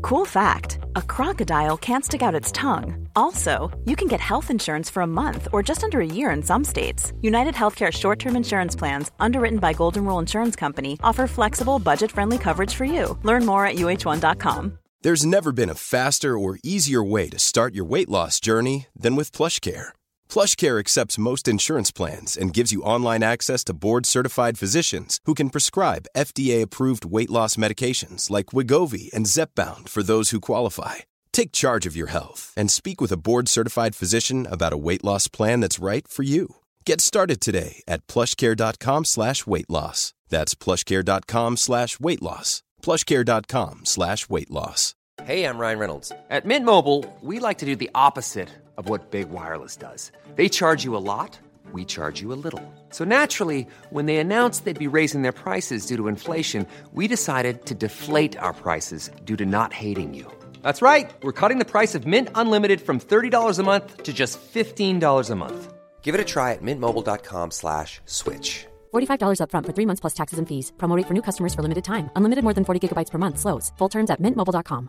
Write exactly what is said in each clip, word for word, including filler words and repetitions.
Cool fact, a crocodile can't stick out its tongue. Also, you can get health insurance for a month or just under a year in some states. United Healthcare short-term insurance plans, underwritten by Golden Rule Insurance Company, offer flexible, budget-friendly coverage for you. Learn more at U H one dot com. There's never been a faster or easier way to start your weight loss journey than with PlushCare. PlushCare accepts most insurance plans and gives you online access to board-certified physicians who can prescribe F D A-approved weight loss medications like Wegovy and Zepbound for those who qualify. Take charge of your health and speak with a board-certified physician about a weight loss plan that's right for you. Get started today at plushcare.com slash weight loss. That's plushcare.com slash weight loss. plushcare.com slash weight loss. Hey, I'm Ryan Reynolds. At Mint Mobile, we like to do the opposite of what Big Wireless does. They charge you a lot, we charge you a little. So naturally, when they announced they'd be raising their prices due to inflation, we decided to deflate our prices due to not hating you. That's right. We're cutting the price of Mint Unlimited from thirty dollars a month to just fifteen dollars a month. Give it a try at mintmobile.com slash switch. forty-five dollars up front for three months plus taxes and fees. Promo rate for new customers for limited time. Unlimited more than forty gigabytes per month slows. Full terms at mint mobile dot com.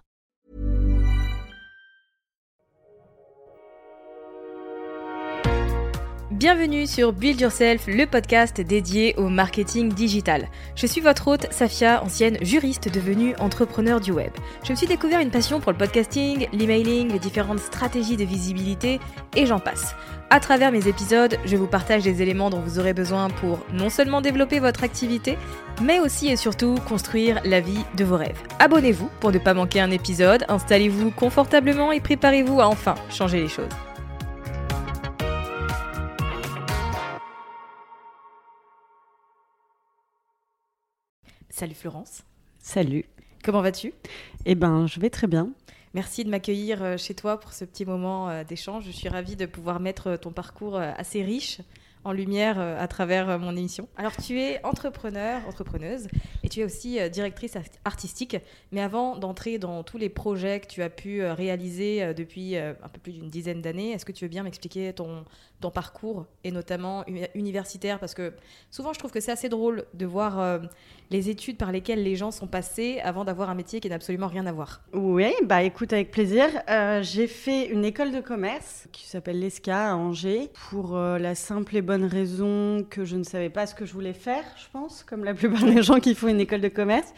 Bienvenue sur Build Yourself, le podcast dédié au marketing digital. Je suis votre hôte, Safia, ancienne juriste devenue entrepreneur du web. Je me suis découvert une passion pour le podcasting, l'emailing, les différentes stratégies de visibilité et j'en passe. À travers mes épisodes, je vous partage des éléments dont vous aurez besoin pour non seulement développer votre activité, mais aussi et surtout construire la vie de vos rêves. Abonnez-vous pour ne pas manquer un épisode, installez-vous confortablement et préparez-vous à enfin changer les choses. Salut Florence. Salut. Comment vas-tu ? Eh ben, je vais très bien. Merci de m'accueillir chez toi pour ce petit moment d'échange. Je suis ravie de pouvoir mettre ton parcours assez riche en lumière à travers mon émission. Alors, tu es entrepreneur, entrepreneuse et tu es aussi directrice artistique. Mais avant d'entrer dans tous les projets que tu as pu réaliser depuis un peu plus d'une dizaine d'années, est-ce que tu veux bien m'expliquer ton, ton parcours et notamment universitaire ? Parce que souvent, je trouve que c'est assez drôle de voir euh, les études par lesquelles les gens sont passés avant d'avoir un métier qui n'a absolument rien à voir. Oui, bah écoute, avec plaisir. Euh, j'ai fait une école de commerce qui s'appelle l'E S C A à Angers pour euh, la simple et bonne raison que je ne savais pas ce que je voulais faire, je pense, comme la plupart des gens qui font une école de commerce.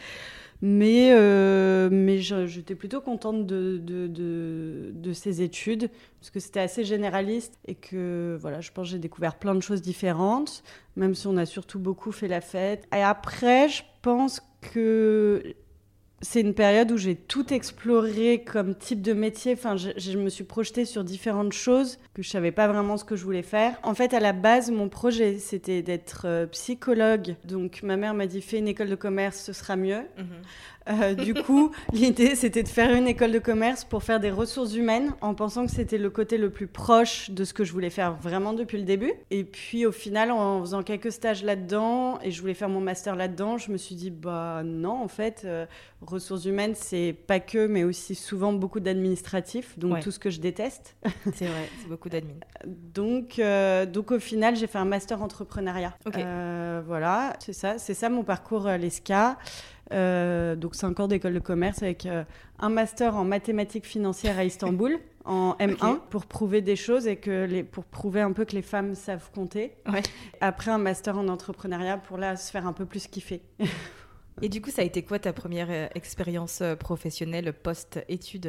Mais, euh, mais je, j'étais plutôt contente de, de, de, de ces études parce que c'était assez généraliste et que voilà, je pense que j'ai découvert plein de choses différentes, même si on a surtout beaucoup fait la fête. Et après, je pense que c'est une période où j'ai tout exploré comme type de métier. Enfin, je, je me suis projetée sur différentes choses que je ne savais pas vraiment ce que je voulais faire. En fait, à la base, mon projet, c'était d'être euh, psychologue. Donc, ma mère m'a dit « fais une école de commerce, ce sera mieux mmh. ». Euh, du coup, l'idée, c'était de faire une école de commerce pour faire des ressources humaines en pensant que c'était le côté le plus proche de ce que je voulais faire vraiment depuis le début. Et puis, au final, en faisant quelques stages là-dedans, et je voulais faire mon master là-dedans, je me suis dit, bah non, en fait, euh, ressources humaines, c'est pas que, mais aussi souvent beaucoup d'administratifs, donc ouais. Tout ce que je déteste. C'est vrai, c'est beaucoup d'admin. donc, euh, donc, au final, j'ai fait un master entrepreneuriat. Okay. Euh, voilà, c'est ça, c'est ça mon parcours à l'E S C A. Euh, donc cinq ans d'école de commerce avec euh, un master en mathématiques financières à Istanbul en M un okay. Pour prouver des choses et que les, pour prouver un peu que les femmes savent compter. Ouais. Après un master en entrepreneuriat pour là se faire un peu plus kiffer. Et du coup, ça a été quoi ta première euh, expérience euh, professionnelle post-études ?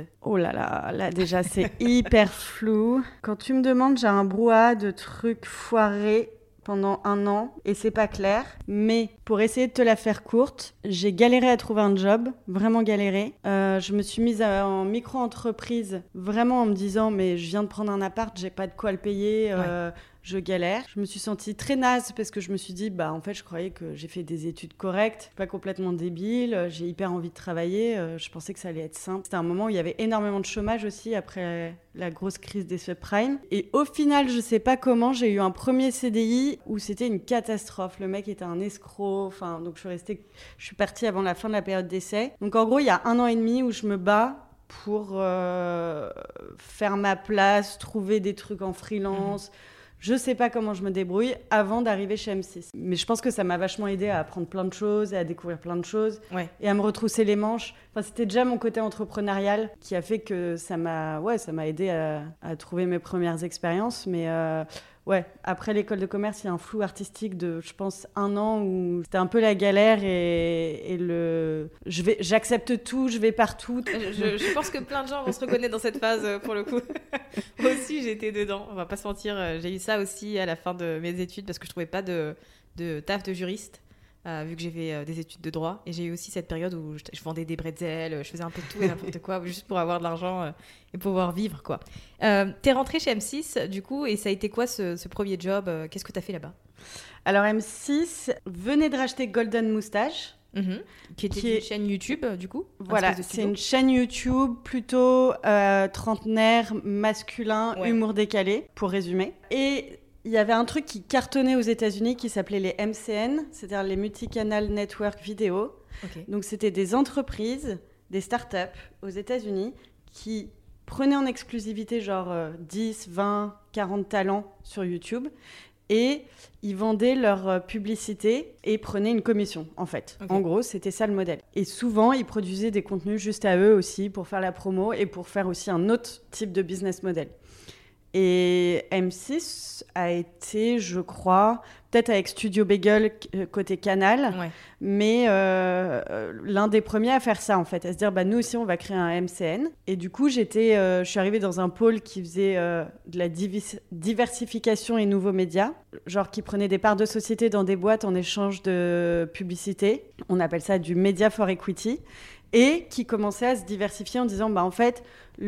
Oh là là, là déjà c'est hyper flou. Quand tu me demandes, j'ai un brouhaha de trucs foirés pendant un an et c'est pas clair, mais pour essayer de te la faire courte, j'ai galéré à trouver un job, vraiment galéré. Euh, je me suis mise à, en micro-entreprise, vraiment en me disant mais je viens de prendre un appart, j'ai pas de quoi le payer, euh, ouais. Je galère. Je me suis sentie très naze parce que je me suis dit bah en fait je croyais que j'ai fait des études correctes, pas complètement débile, j'ai hyper envie de travailler, euh, je pensais que ça allait être simple. C'était un moment où il y avait énormément de chômage aussi après la grosse crise des subprimes. Et au final, je sais pas comment, j'ai eu un premier C D I où c'était une catastrophe. Le mec était un escroc. Enfin, donc je suis restée, je suis partie avant la fin de la période d'essai. Donc en gros, il y a un an et demi où je me bats pour euh, faire ma place, trouver des trucs en freelance. Mmh. je sais pas comment je me débrouille avant d'arriver chez M six. Mais je pense que ça m'a vachement aidé à apprendre plein de choses et à découvrir plein de choses Ouais. et à me retrousser les manches. Enfin, c'était déjà mon côté entrepreneurial qui a fait que ça m'a, ouais, ça m'a aidé à, à trouver mes premières expériences. Mais euh, ouais, après l'école de commerce, il y a un flou artistique de, je pense, un an où c'était un peu la galère et, et le, je vais, j'accepte tout, je vais partout. Je, je pense que plein de gens vont se reconnaître dans cette phase euh, pour le coup. Moi aussi, j'étais dedans. On va pas se mentir. euh, J'ai eu ça aussi à la fin de mes études parce que je trouvais pas de, de taf de juriste. Euh, vu que j'ai fait euh, des études de droit, et j'ai eu aussi cette période où je, je vendais des bretzels, je faisais un peu de tout et n'importe quoi juste pour avoir de l'argent euh, et pouvoir vivre quoi. Euh, t'es rentrée chez M six du coup, et ça a été quoi ce, ce premier job? euh, Qu'est-ce que t'as fait là-bas? Alors M six venait de racheter Golden Moustache. Mm-hmm. Qui était Qui une est- chaîne YouTube du coup. un Voilà, espèce de c'est studio. une chaîne YouTube plutôt euh, trentenaire, masculin, Ouais. humour décalé, pour résumer. Et il y avait un truc qui cartonnait aux États-Unis qui s'appelait les M C N, c'est-à-dire les Multicanal Network Video. Ok. Donc c'était des entreprises, des startups aux États-Unis qui prenaient en exclusivité genre euh, dix, vingt, quarante talents sur YouTube et ils vendaient leur euh, publicité et prenaient une commission en fait. Ok. En gros, c'était ça le modèle. Et souvent, ils produisaient des contenus juste à eux aussi pour faire la promo et pour faire aussi un autre type de business model. Et M six a été, je crois, peut-être avec Studio Bagel euh, côté Canal, Ouais. mais euh, euh, l'un des premiers à faire ça en fait, à se dire bah nous aussi on va créer un M C N. Et du coup j'étais, euh, je suis arrivée dans un pôle qui faisait euh, de la divis- diversification et nouveaux médias, genre qui prenait des parts de société dans des boîtes en échange de publicité. On appelle ça du Media for Equity. Et qui commençait à se diversifier en disant bah en fait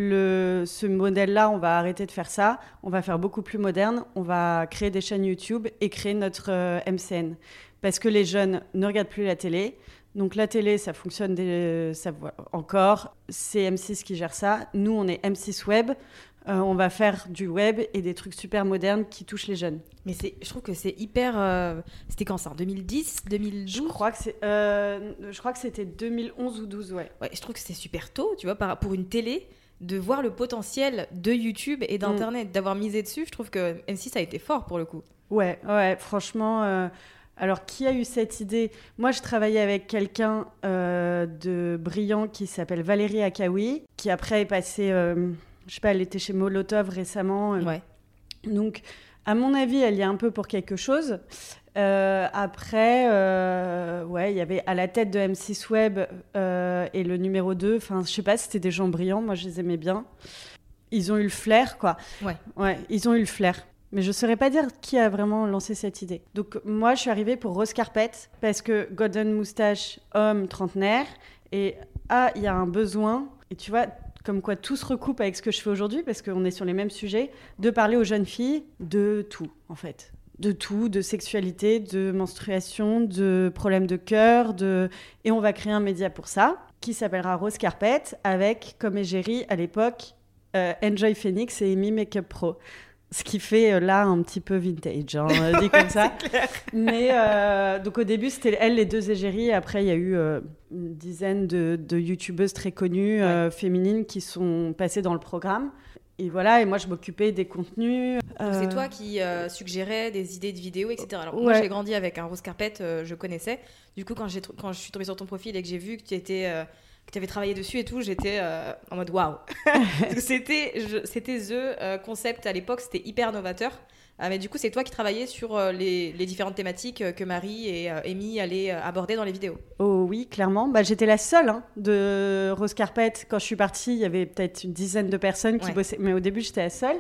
le, ce modèle-là on va arrêter de faire ça, on va faire beaucoup plus moderne, on va créer des chaînes YouTube et créer notre euh, M C N parce que les jeunes ne regardent plus la télé. Donc la télé ça fonctionne des, ça, voilà, encore, c'est M six qui gère ça. Nous on est M six Web, euh, on va faire du web et des trucs super modernes qui touchent les jeunes. Mais c'est, je trouve que c'est hyper. euh, C'était quand ça? En deux mille dix, deux mille douze? Je crois que c'est, euh, je crois que c'était deux mille onze ou douze, ouais. Ouais, je trouve que c'est super tôt, tu vois, par- pour une télé, de voir le potentiel de YouTube et d'Internet, d'avoir misé dessus. Je trouve que M six a été fort pour le coup. Ouais, ouais, franchement. euh, Alors, qui a eu cette idée? Moi, je travaillais avec quelqu'un euh, de brillant qui s'appelle Valérie Akaoui, qui après est passée, euh, je sais pas, elle était chez Molotov récemment. euh, Ouais. Donc, à mon avis, elle y est un peu pour quelque chose. Euh, après, euh, ouais, il y avait à la tête de M six Web euh, et le numéro deux, enfin, je sais pas, c'était des gens brillants, moi je les aimais bien. Ils ont eu le flair, quoi. Ouais. Ouais, ils ont eu le flair. Mais je ne saurais pas dire qui a vraiment lancé cette idée. Donc moi, je suis arrivée pour Rose Carpet parce que Golden Moustache, homme trentenaire, et ah, il y a un besoin, et tu vois, comme quoi tout se recoupe avec ce que je fais aujourd'hui, parce qu'on est sur les mêmes sujets, de parler aux jeunes filles de tout, en fait. De tout, de sexualité, de menstruation, de problèmes de cœur, de... et on va créer un média pour ça, qui s'appellera Rose Carpet, avec, comme égérie à l'époque, euh, Enjoy Phoenix et Amy Makeup Pro. Ce qui fait euh, là un petit peu vintage, hein, dit comme ça. Mais euh, donc au début, c'était elles les deux égéries. Après, il y a eu euh, une dizaine de, de youtubeuses très connues, Ouais. euh, féminines, qui sont passées dans le programme. Et voilà, et moi, je m'occupais des contenus. Donc euh, c'est toi qui euh, suggérais des idées de vidéos, et cetera. Alors moi, Ouais. j'ai grandi avec un Rose Carpet, euh, je connaissais. Du coup, quand, j'ai tr- quand je suis tombée sur ton profil et que j'ai vu que tu étais... euh, que tu avais travaillé dessus et tout, j'étais euh, en mode waouh. Parce que c'était, je- c'était The euh, concept à l'époque, c'était hyper novateur. Euh, mais du coup, c'est toi qui travaillais sur euh, les, les différentes thématiques euh, que Marie et euh, Amy allaient euh, aborder dans les vidéos. Oh oui, clairement. Bah, j'étais la seule hein, de Rose Carpet. Quand je suis partie, il y avait peut-être une dizaine de personnes qui Ouais. bossaient. Mais au début, j'étais la seule.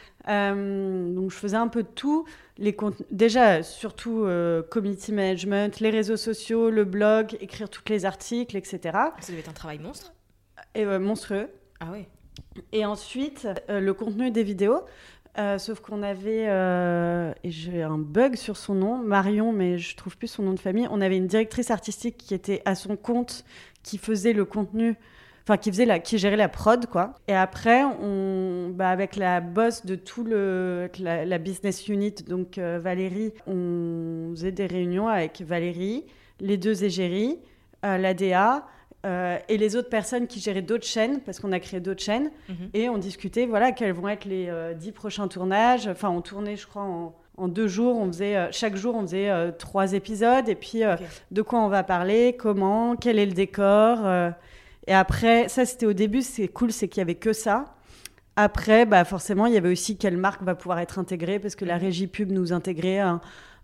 Euh, donc, je faisais un peu de tout. Les cont- Déjà, surtout euh, community management, les réseaux sociaux, le blog, écrire tous les articles, et cetera. Ça devait être un travail monstre. Et euh, monstrueux. Ah ouais. Et ensuite, euh, le contenu des vidéos. Euh, sauf qu'on avait, euh, et j'ai un bug sur son nom, Marion, mais je trouve plus son nom de famille. On avait une directrice artistique qui était à son compte, qui faisait le contenu, enfin qui faisait la, qui gérait la prod, quoi. Et après, on, bah, avec la boss de tout le, la, la business unit, donc euh, Valérie, on faisait des réunions avec Valérie, les deux égéries, euh, l'A D A euh, et les autres personnes qui géraient d'autres chaînes, parce qu'on a créé d'autres chaînes, mm-hmm. et on discutait, voilà, quels vont être les euh, dix prochains tournages. Enfin, on tournait, je crois, en, en deux jours. On faisait, euh, chaque jour, on faisait euh, trois épisodes, et puis euh, okay. de quoi on va parler, comment, quel est le décor. Euh, et après, ça, c'était au début, c'est cool, c'est qu'il n'y avait que ça. Après, bah, forcément, il y avait aussi quelle marque va pouvoir être intégrée, parce que la régie pub nous intégrait un,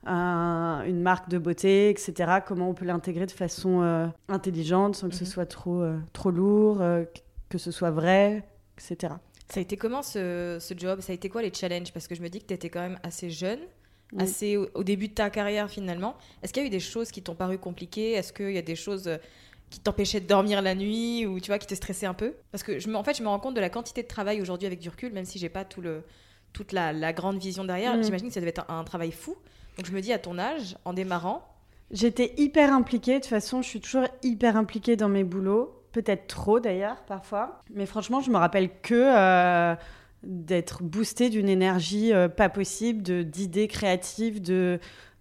un, une marque de beauté, et cetera. Comment on peut l'intégrer de façon euh, intelligente, sans que mm-hmm. ce soit trop, euh, trop lourd, euh, que ce soit vrai, et cetera. Ça a été comment ce, ce job ? Ça a été quoi les challenges ? Parce que je me dis que tu étais quand même assez jeune, oui. assez au, au début de ta carrière finalement. Est-ce qu'il y a eu des choses qui t'ont paru compliquées ? Est-ce qu'il y a des choses qui t'empêchaient de dormir la nuit ou tu vois, qui te stressaient un peu ? Parce que je me, en fait, je me rends compte de la quantité de travail aujourd'hui avec du recul, même si j'ai pas tout le, toute la, la grande vision derrière. Mm. J'imagine que ça devait être un, un travail fou. Donc je me dis, à ton âge, en démarrant... J'étais hyper impliquée. De toute façon, je suis toujours hyper impliquée dans mes boulots. Peut-être trop, d'ailleurs, parfois. Mais franchement, je me rappelle que euh, d'être boostée d'une énergie euh, pas possible, de, d'idées créatives, de,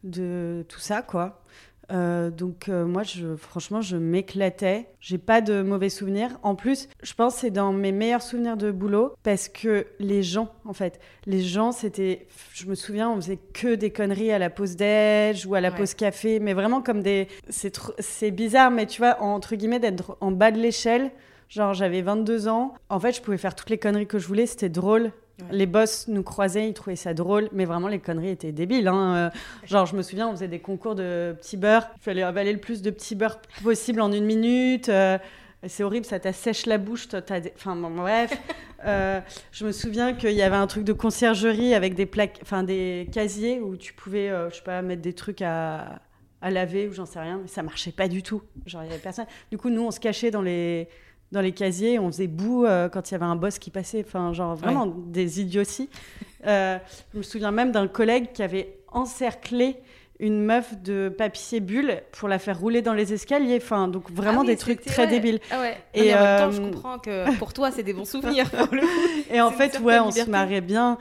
de tout ça, quoi. Euh, donc euh, moi, je, franchement, je m'éclatais. J'ai pas de mauvais souvenirs. En plus, je pense que c'est dans mes meilleurs souvenirs de boulot parce que les gens, en fait, les gens, c'était... Je me souviens, on faisait que des conneries à la pause déj ou à la ouais. pause café, mais vraiment comme des... C'est, tr... c'est bizarre, mais tu vois, entre guillemets, d'être en bas de l'échelle. Genre, j'avais vingt-deux ans. En fait, je pouvais faire toutes les conneries que je voulais. C'était drôle. Ouais. Les boss nous croisaient, ils trouvaient ça drôle, mais vraiment les conneries étaient débiles. Hein. Euh, genre, je me souviens, on faisait des concours de petits beurres. Il fallait avaler le plus de petits beurres possible en une minute. Euh, c'est horrible, ça t'assèche la bouche. T'as des... Enfin, bon, bref. euh, je me souviens qu'il y avait un truc de conciergerie avec des plaques, enfin des casiers où tu pouvais, euh, je sais pas, mettre des trucs à, à laver ou j'en sais rien, mais ça marchait pas du tout. Genre, il y avait personne. Du coup, nous, on se cachait dans les dans les casiers, on faisait boue euh, quand il y avait un boss qui passait, enfin genre vraiment ouais. des idioties. Euh, je me souviens même d'un collègue qui avait encerclé une meuf de papier bulle pour la faire rouler dans les escaliers, enfin donc vraiment ah oui, des trucs très ouais. débiles. Ah ouais. Et mais en euh... même temps, je comprends que pour toi c'est des bons souvenirs. Pour le coup. Et en fait, ouais, on liberté. se marrait bien.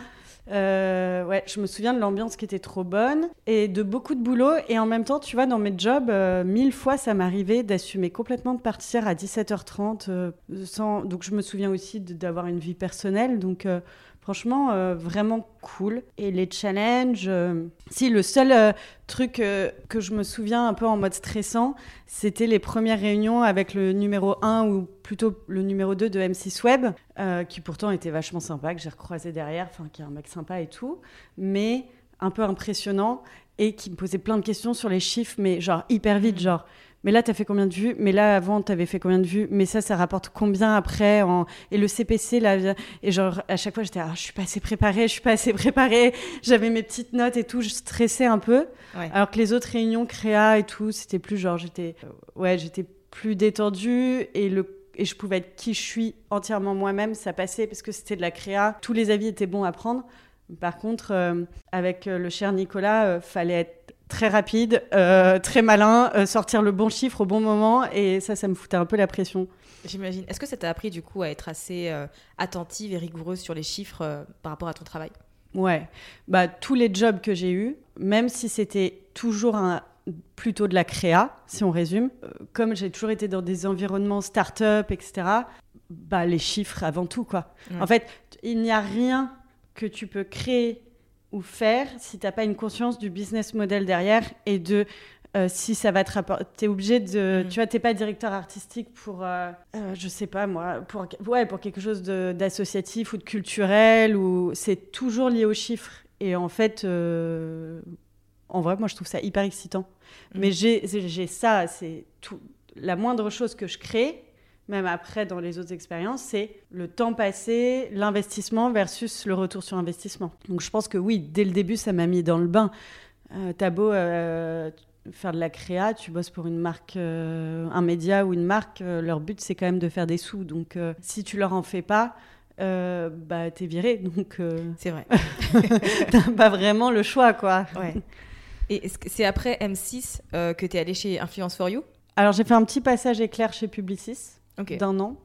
Euh, ouais, je me souviens de l'ambiance qui était trop bonne et de beaucoup de boulot. Et en même temps, tu vois, dans mes jobs, euh, mille fois, ça m'arrivait d'assumer complètement de partir à dix-sept heures trente. Euh, sans... Donc, je me souviens aussi de, d'avoir une vie personnelle. Donc, euh, franchement, euh, vraiment cool. Et les challenges... Euh... Si, le seul euh, truc euh, que je me souviens un peu en mode stressant, c'était les premières réunions avec le numéro un ou plutôt le numéro deux de M six Web, euh, qui pourtant était vachement sympa, que j'ai recroisé derrière, enfin, qui est un mec sympa et tout, mais un peu impressionnant et qui me posait plein de questions sur les chiffres, mais genre hyper vite, genre... Mais là, t'as fait combien de vues ? Mais là, avant, t'avais fait combien de vues ? Mais ça, ça rapporte combien après en... Et le C P C, là... Et genre, à chaque fois, j'étais ah, « je suis pas assez préparée, je suis pas assez préparée ». J'avais mes petites notes et tout, je stressais un peu. Ouais. Alors que les autres réunions créa et tout, c'était plus genre... J'étais, ouais, j'étais plus détendue et, le... et je pouvais être qui je suis entièrement moi-même. Ça passait parce que c'était de la créa. Tous les avis étaient bons à prendre. Par contre, euh, avec le cher Nicolas, euh, fallait être très rapide, euh, très malin, euh, sortir le bon chiffre au bon moment, et ça, ça me foutait un peu la pression. J'imagine. Est-ce que ça t'a appris du coup à être assez euh, attentive et rigoureuse sur les chiffres euh, par rapport à ton travail ? Ouais, bah tous les jobs que j'ai eus, même si c'était toujours un, plutôt de la créa, si on résume, euh, comme j'ai toujours été dans des environnements start-up, et cetera. Bah les chiffres avant tout, quoi. Ouais. En fait, il n'y a rien que tu peux créer ou faire si tu n'as pas une conscience du business model derrière et de euh, si ça va te rapporter. Tu es obligé de... Mmh. Tu vois, tu n'es pas directeur artistique pour, euh, euh, je sais pas moi, pour, ouais, pour quelque chose de, d'associatif ou de culturel. Ou... C'est toujours lié aux chiffres. Et en fait, euh, en vrai, moi, je trouve ça hyper excitant. Mmh. Mais j'ai, j'ai ça, c'est tout. La moindre chose que je crée, même après dans les autres expériences, c'est le temps passé, l'investissement versus le retour sur investissement. Donc je pense que oui, dès le début, ça m'a mis dans le bain. Euh, t'as beau euh, faire de la créa, tu bosses pour une marque, euh, un média ou une marque, euh, leur but c'est quand même de faire des sous. Donc euh, si tu leur en fais pas, euh, bah t'es viré. Donc euh... c'est vrai. T'as pas vraiment le choix, quoi. Ouais. Et c'est après M six euh, que t'es allée chez Influence for You ? Alors j'ai fait un petit passage éclair chez Publicis. Okay. D'un an.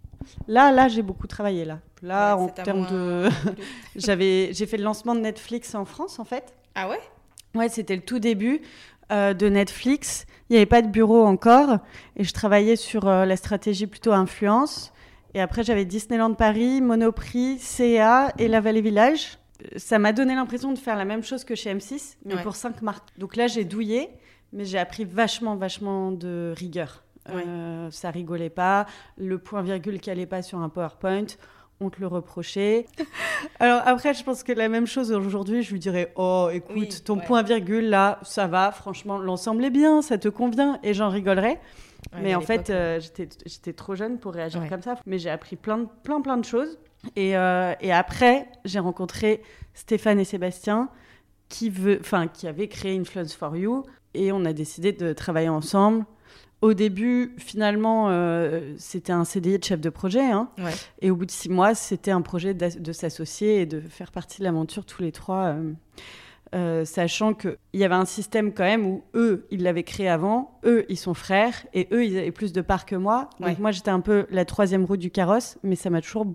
Là, là, j'ai beaucoup travaillé. Là, là ouais, en termes de... J'avais, j'ai fait le lancement de Netflix en France, en fait. Ah ouais ? Ouais, c'était le tout début. euh, de Netflix. Il n'y avait pas de bureau encore et je travaillais sur euh, la stratégie plutôt influence. Et après, j'avais Disneyland Paris, Monoprix, C et A et La Vallée Village. Ça m'a donné l'impression de faire la même chose que chez M six, mais ouais. pour cinq marques. Donc là, j'ai douillé, mais j'ai appris vachement, vachement de rigueur. Ouais. Euh, ça rigolait pas. Le point-virgule qui allait pas sur un PowerPoint, on te le reprochait. Alors après, je pense que la même chose aujourd'hui, je lui dirais « Oh, écoute, oui, ton ouais. point-virgule, là, ça va. Franchement, l'ensemble est bien, ça te convient. » Et j'en rigolerais. Ouais, mais en fait, euh, j'étais, j'étais trop jeune pour réagir ouais. comme ça. Mais j'ai appris plein, de, plein, plein de choses. Et, euh, et après, j'ai rencontré Stéphane et Sébastien qui, veut, qui avaient créé Influence for You. Et on a décidé de travailler ensemble. Au début, finalement, euh, c'était un C D I de chef de projet. Hein. Ouais. Et au bout de six mois, c'était un projet de s'associer et de faire partie de l'aventure tous les trois. Euh, euh, sachant qu'il y avait un système quand même où eux, ils l'avaient créé avant. Eux, ils sont frères. Et eux, ils avaient plus de parts que moi. Donc ouais. moi, j'étais un peu la troisième roue du carrosse. Mais ça m'a toujours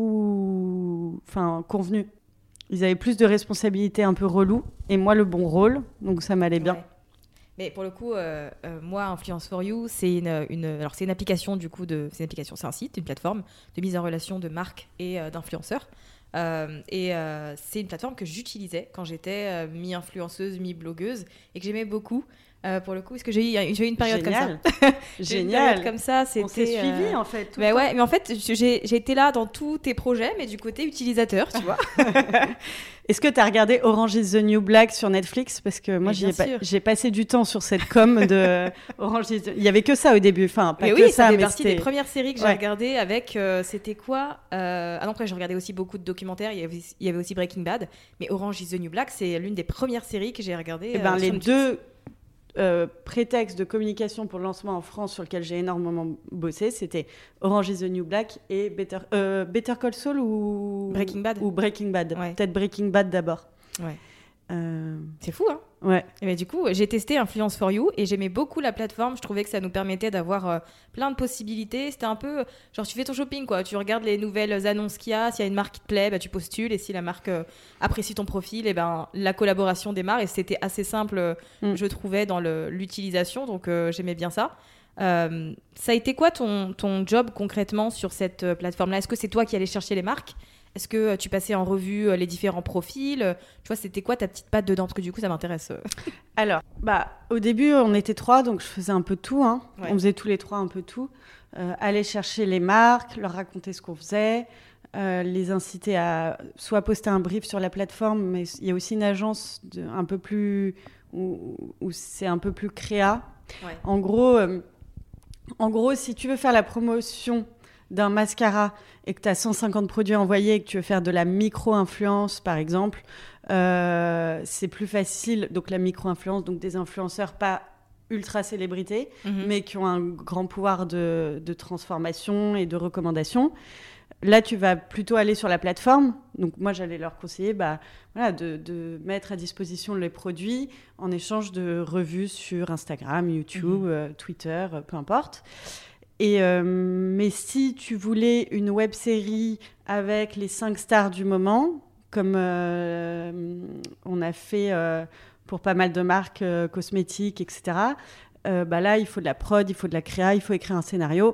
beaucoup enfin, convenu. Ils avaient plus de responsabilités un peu reloues. Et moi, le bon rôle. Donc ça m'allait bien. Ouais. Mais pour le coup, euh, euh, moi, Influence for You, c'est une, une, alors c'est une application du coup de, c'est une application, c'est un site, une plateforme de mise en relation de marques et euh, d'influenceurs. Euh, et euh, c'est une plateforme que j'utilisais quand j'étais euh, mi-influenceuse, mi-blogueuse et que j'aimais beaucoup. Euh, pour le coup, parce que j'ai eu, j'ai eu une période Génial. comme ça. j'ai Génial. Une période comme ça, c'était. On s'est suivis euh... en fait. Tout bah ouais, mais en fait, j'ai, j'ai été là dans tous tes projets, mais du côté utilisateur, tu vois. Est-ce que tu as regardé Orange is the New Black sur Netflix ? Parce que moi, j'ai, pa- j'ai passé du temps sur cette com de Orange is the... Il y avait que ça au début, enfin pas mais que oui, ça, ça fait mais partie c'était... des premières séries que j'ai ouais. regardées avec. Euh, c'était quoi euh... Ah non, après, j'ai regardé aussi beaucoup de documentaires. Il y avait, il y avait aussi Breaking Bad, mais Orange is the New Black, c'est l'une des premières séries que j'ai regardées. Eh ben, euh, les deux. Euh, prétexte de communication pour le lancement en France sur lequel j'ai énormément bossé, c'était Orange is the New Black et Better, euh, Better Call Saul ou Breaking Bad. Ou Breaking Bad. Ouais. Peut-être Breaking Bad d'abord. Ouais. Euh... C'est fou, hein ? Ouais. Et ben, du coup, j'ai testé Influence for You et j'aimais beaucoup la plateforme. Je trouvais que ça nous permettait d'avoir euh, plein de possibilités. C'était un peu genre tu fais ton shopping, quoi. Tu regardes les nouvelles annonces qu'il y a. S'il y a une marque qui te plaît, bah, tu postules. Et si la marque euh, apprécie ton profil, et ben, la collaboration démarre. Et c'était assez simple, euh, mm. je trouvais, dans le, l'utilisation. Donc, euh, j'aimais bien ça. Euh, ça a été quoi ton, ton job concrètement sur cette euh, plateforme-là ? Est-ce que c'est toi qui allais chercher les marques ? Est-ce que euh, tu passais en revue euh, les différents profils ? euh, Tu vois, c'était quoi ta petite patte dedans ? Parce que du coup, ça m'intéresse. Euh. Alors, bah, au début, on était trois, donc je faisais un peu tout. Hein. Ouais. On faisait tous les trois un peu tout. Euh, aller chercher les marques, leur raconter ce qu'on faisait, euh, les inciter à soit poster un brief sur la plateforme, mais il y a aussi une agence de, un peu plus... où, où c'est un peu plus créa. Ouais. En gros, euh, en gros, si tu veux faire la promotion d'un mascara et que tu as cent cinquante produits envoyés et que tu veux faire de la micro-influence, par exemple, euh, c'est plus facile. Donc, la micro-influence, donc des influenceurs pas ultra-célébrités, mm-hmm. mais qui ont un grand pouvoir de, de transformation et de recommandation. Là, tu vas plutôt aller sur la plateforme. Donc, moi, j'allais leur conseiller bah, voilà, de, de mettre à disposition les produits en échange de revues sur Instagram, YouTube, mm-hmm. euh, Twitter, euh, peu importe. Et, euh, mais si tu voulais une web-série avec les cinq stars du moment, comme euh, on a fait euh, pour pas mal de marques euh, cosmétiques, et cetera, euh, bah là, il faut de la prod, il faut de la créa, il faut écrire un scénario.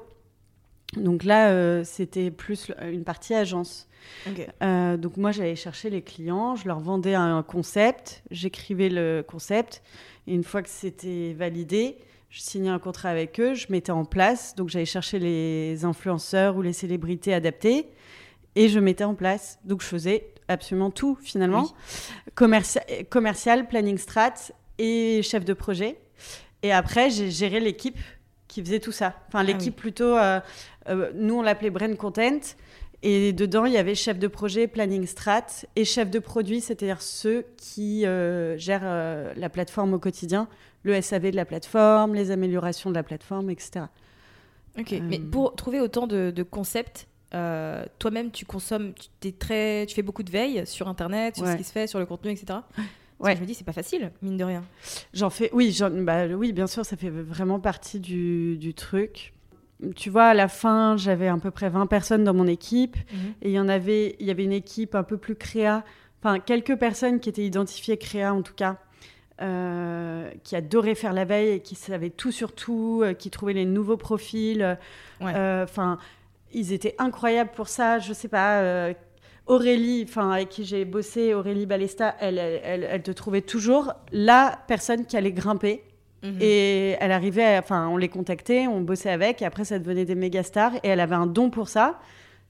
Donc là, euh, c'était plus une partie agence. Okay. Euh, donc moi, j'allais chercher les clients, je leur vendais un concept, j'écrivais le concept, et une fois que c'était validé, je signais un contrat avec eux, je mettais en place, donc j'allais chercher les influenceurs ou les célébrités adaptées et je mettais en place. Donc je faisais absolument tout finalement, oui. Commerci- commercial, planning strat et chef de projet. Et après, j'ai géré l'équipe qui faisait tout ça. Enfin, l'équipe ah oui. plutôt, euh, euh, nous on l'appelait Brand Content. Et dedans, il y avait chef de projet, planning strat et chef de produit, c'est-à-dire ceux qui euh, gèrent euh, la plateforme au quotidien, le S A V de la plateforme, les améliorations de la plateforme, et cetera. Ok, euh... mais pour trouver autant de, de concepts, euh, toi-même, tu consommes, tu, t'es très, tu fais beaucoup de veille sur Internet, sur ouais. ce qui se fait, sur le contenu, et cetera. Ouais. Je me dis, c'est pas facile, mine de rien. J'en fais, oui, j'en, bah, oui, bien sûr, ça fait vraiment partie du, du truc. Tu vois, à la fin, j'avais à peu près vingt personnes dans mon équipe. Mmh. Et il y en avait, il y avait une équipe un peu plus créa. Enfin, quelques personnes qui étaient identifiées créa, en tout cas. euh, qui adorait faire la veille et qui savait tout sur tout, euh, qui trouvait les nouveaux profils. Enfin, ouais. euh, ils étaient incroyables pour ça. Je sais pas. Euh, Aurélie, enfin avec qui j'ai bossé, Aurélie Balesta, elle, elle, elle, elle te trouvait toujours la personne qui allait grimper. Mmh. Et elle arrivait, enfin, on les contactait, on bossait avec, et après ça devenait des méga stars. Et elle avait un don pour ça.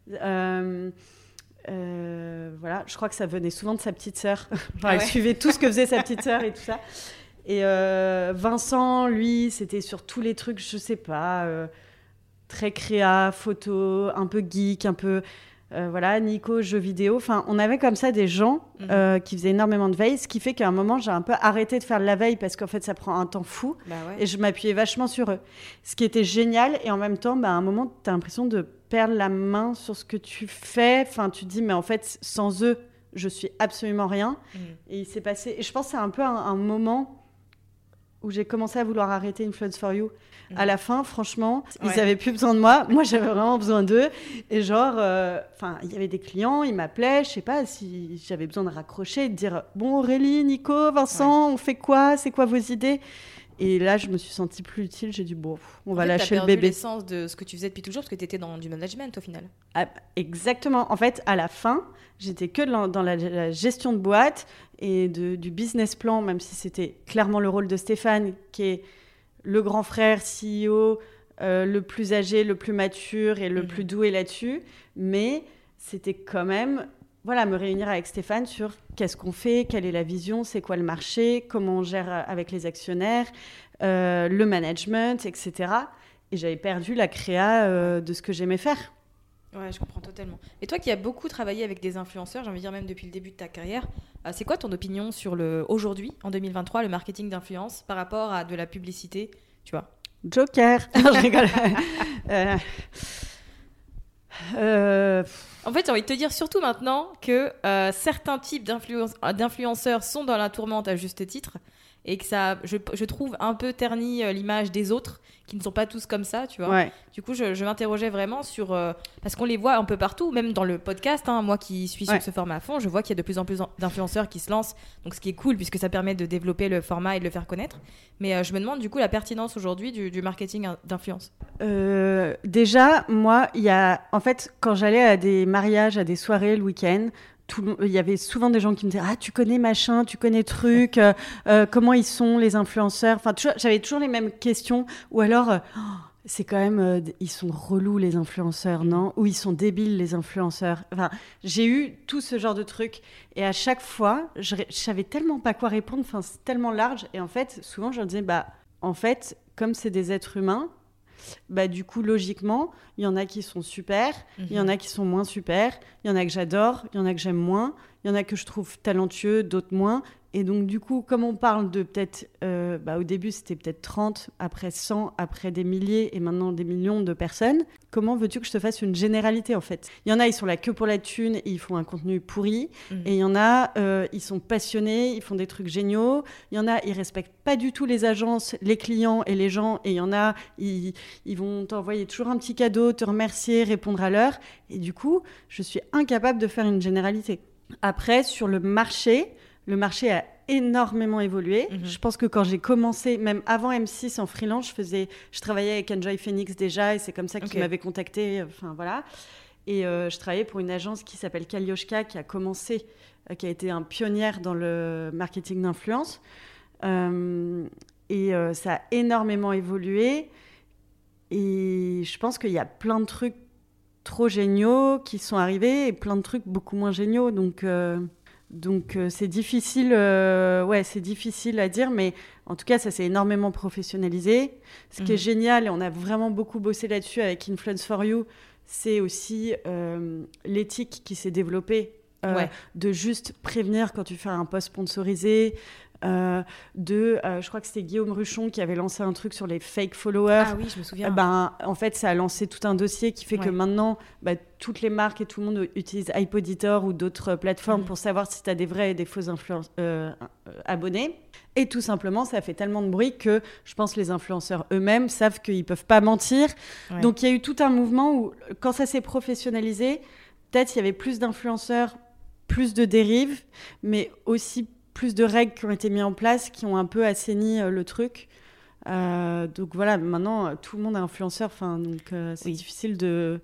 Euh, euh, voilà, je crois que ça venait souvent de sa petite sœur. Enfin, ah elle ouais. suivait tout ce que faisait sa petite sœur et tout ça. Et euh, Vincent, lui, c'était sur tous les trucs, je sais pas, euh, très créa, photo, un peu geek, un peu. Euh, voilà, Nico, jeux vidéo. Enfin, on avait comme ça des gens mmh. euh, qui faisaient énormément de veille, ce qui fait qu'à un moment, j'ai un peu arrêté de faire de la veille parce qu'en fait, ça prend un temps fou. Bah ouais. Et je m'appuyais vachement sur eux. Ce qui était génial. Et en même temps, bah, à un moment, tu as l'impression de perdre la main sur ce que tu fais. Enfin, tu te dis, mais en fait, sans eux, je suis absolument rien. Mmh. Et il s'est passé... Et je pense que c'est un peu un, un moment où j'ai commencé à vouloir arrêter Influence for You. Mmh. À la fin, franchement, ouais. ils n'avaient plus besoin de moi. Moi, j'avais vraiment besoin d'eux. Et genre, enfin, euh, il y avait des clients, ils m'appelaient, je sais pas si j'avais besoin de raccrocher, de dire « Bon, Aurélie, Nico, Vincent, ouais. on fait quoi ? C'est quoi vos idées ?» Et là, je me suis sentie plus utile. J'ai dit, bon, on va en fait, lâcher le bébé. Tu as perdu l'essence de ce que tu faisais depuis toujours parce que tu étais dans du management au final. Ah, exactement. En fait, à la fin, j'étais que dans, dans la, la gestion de boîte et de, du business plan, même si c'était clairement le rôle de Stéphane, qui est le grand frère, C E O, euh, le plus âgé, le plus mature et le mmh. plus doué là-dessus. Mais c'était quand même... Voilà, me réunir avec Stéphane sur qu'est-ce qu'on fait, quelle est la vision, c'est quoi le marché, comment on gère avec les actionnaires, euh, le management, et cetera. Et j'avais perdu la créa euh, de ce que j'aimais faire. Ouais, je comprends totalement. Et toi qui as beaucoup travaillé avec des influenceurs, j'ai envie de dire même depuis le début de ta carrière, euh, c'est quoi ton opinion sur le, aujourd'hui, en deux mille vingt-trois, le marketing d'influence par rapport à de la publicité, tu vois ? Joker. Non, je rigole. euh... Euh... En fait, j'ai envie de te dire surtout maintenant que euh, certains types d'influence... d'influenceurs sont dans la tourmente à juste titre et que ça, je, je trouve, un peu terni euh, l'image des autres qui ne sont pas tous comme ça, tu vois. Ouais. Du coup, je, je m'interrogeais vraiment sur... Euh, parce qu'on les voit un peu partout, même dans le podcast. Hein, moi qui suis ouais. sur ce format à fond, je vois qu'il y a de plus en plus d'influenceurs qui se lancent. Donc, ce qui est cool, puisque ça permet de développer le format et de le faire connaître. Mais euh, je me demande, du coup, la pertinence aujourd'hui du, du marketing d'influence. Euh, déjà, moi, il y a... En fait, quand j'allais à des mariages, à des soirées le week-end... Il y avait souvent des gens qui me disaient « Ah, tu connais machin, tu connais truc, euh, euh, comment ils sont les influenceurs ?» Enfin, toujours, j'avais toujours les mêmes questions. Ou alors, euh, oh, c'est quand même... Euh, ils sont relous, les influenceurs, non ? Ou ils sont débiles, les influenceurs. Enfin, j'ai eu tout ce genre de trucs. Et à chaque fois, je ne savais tellement pas quoi répondre. Enfin, c'est tellement large. Et en fait, souvent, je leur disais « Bah, en fait, comme c'est des êtres humains, bah, du coup, logiquement, il y en a qui sont super, il mm-hmm. y en a qui sont moins super, il y en a que j'adore, il y en a que j'aime moins, il y en a que je trouve talentueux, d'autres moins. Et donc, du coup, comme on parle de peut-être... Euh, bah, au début, c'était peut-être trente, après cent, après des milliers et maintenant des millions de personnes. Comment veux-tu que je te fasse une généralité, en fait ? Il y en a, ils sont là que pour la thune et ils font un contenu pourri. Mmh. Et il y en a, euh, ils sont passionnés, ils font des trucs géniaux. Il y en a, ils respectent pas du tout les agences, les clients et les gens. Et il y en a, ils, ils vont t'envoyer toujours un petit cadeau, te remercier, répondre à l'heure. Et du coup, je suis incapable de faire une généralité. Après, sur le marché... Le marché a énormément évolué. Mmh. Je pense que quand j'ai commencé, même avant M six en freelance, je, faisais, je travaillais avec Enjoy Phoenix déjà et c'est comme ça qu'ils okay. m'avaient contacté. Enfin, voilà. Et euh, je travaillais pour une agence qui s'appelle Kalioshka, qui a commencé, euh, qui a été un pionnière dans le marketing d'influence. Euh, et euh, ça a énormément évolué. Et je pense qu'il y a plein de trucs trop géniaux qui sont arrivés et plein de trucs beaucoup moins géniaux. Donc... Euh, Donc euh, c'est difficile, euh, ouais, c'est difficile à dire, mais en tout cas ça s'est énormément professionnalisé. Ce mmh. qui est génial, et on a vraiment beaucoup bossé là-dessus avec Influence for You, c'est aussi euh, l'éthique qui s'est développée, euh, ouais. de juste prévenir quand tu fais un post sponsorisé. Euh, de, euh, je crois que c'était Guillaume Ruchon qui avait lancé un truc sur les fake followers. Ah oui, je me souviens. Euh, ben, en fait, ça a lancé tout un dossier qui fait ouais. que maintenant, bah, toutes les marques et tout le monde utilisent iPoditor ou d'autres plateformes mmh. pour savoir si tu as des vrais et des faux influence, euh, abonnés. Et tout simplement, ça fait tellement de bruit que je pense que les influenceurs eux-mêmes savent qu'ils ne peuvent pas mentir. Ouais. Donc, il y a eu tout un mouvement où, quand ça s'est professionnalisé, peut-être il y avait plus d'influenceurs, plus de dérives, mais aussi plus de règles qui ont été mises en place, qui ont un peu assaini euh, le truc. Euh, donc voilà, maintenant, tout le monde est influenceur, donc euh, c'est oui. difficile de,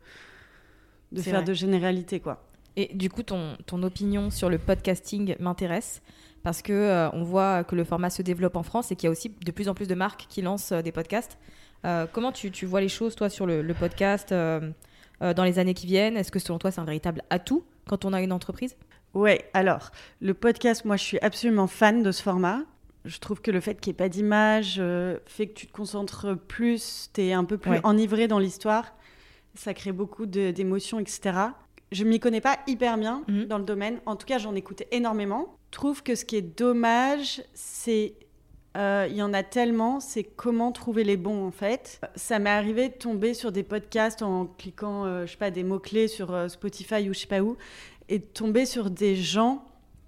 de faire vrai. de généralité, quoi. Et du coup, ton, ton opinion sur le podcasting m'intéresse, parce qu'on euh, voit que le format se développe en France et qu'il y a aussi de plus en plus de marques qui lancent euh, des podcasts. Euh, comment tu, tu vois les choses, toi, sur le, le podcast euh, euh, dans les années qui viennent ? Est-ce que, selon toi, c'est un véritable atout quand on a une entreprise ? Ouais, alors, le podcast, moi, je suis absolument fan de ce format. Je trouve que le fait qu'il n'y ait pas d'image euh, fait que tu te concentres plus, tu es un peu plus ouais. enivré dans l'histoire. Ça crée beaucoup de, d'émotions, et cetera. Je ne m'y connais pas hyper bien mmh. dans le domaine. En tout cas, j'en écoute énormément. Je trouve que ce qui est dommage, c'est... Il euh, y en a tellement, c'est comment trouver les bons, en fait. Ça m'est arrivé de tomber sur des podcasts en cliquant, euh, je sais pas, des mots-clés sur euh, Spotify ou je sais pas où, et de tomber sur des gens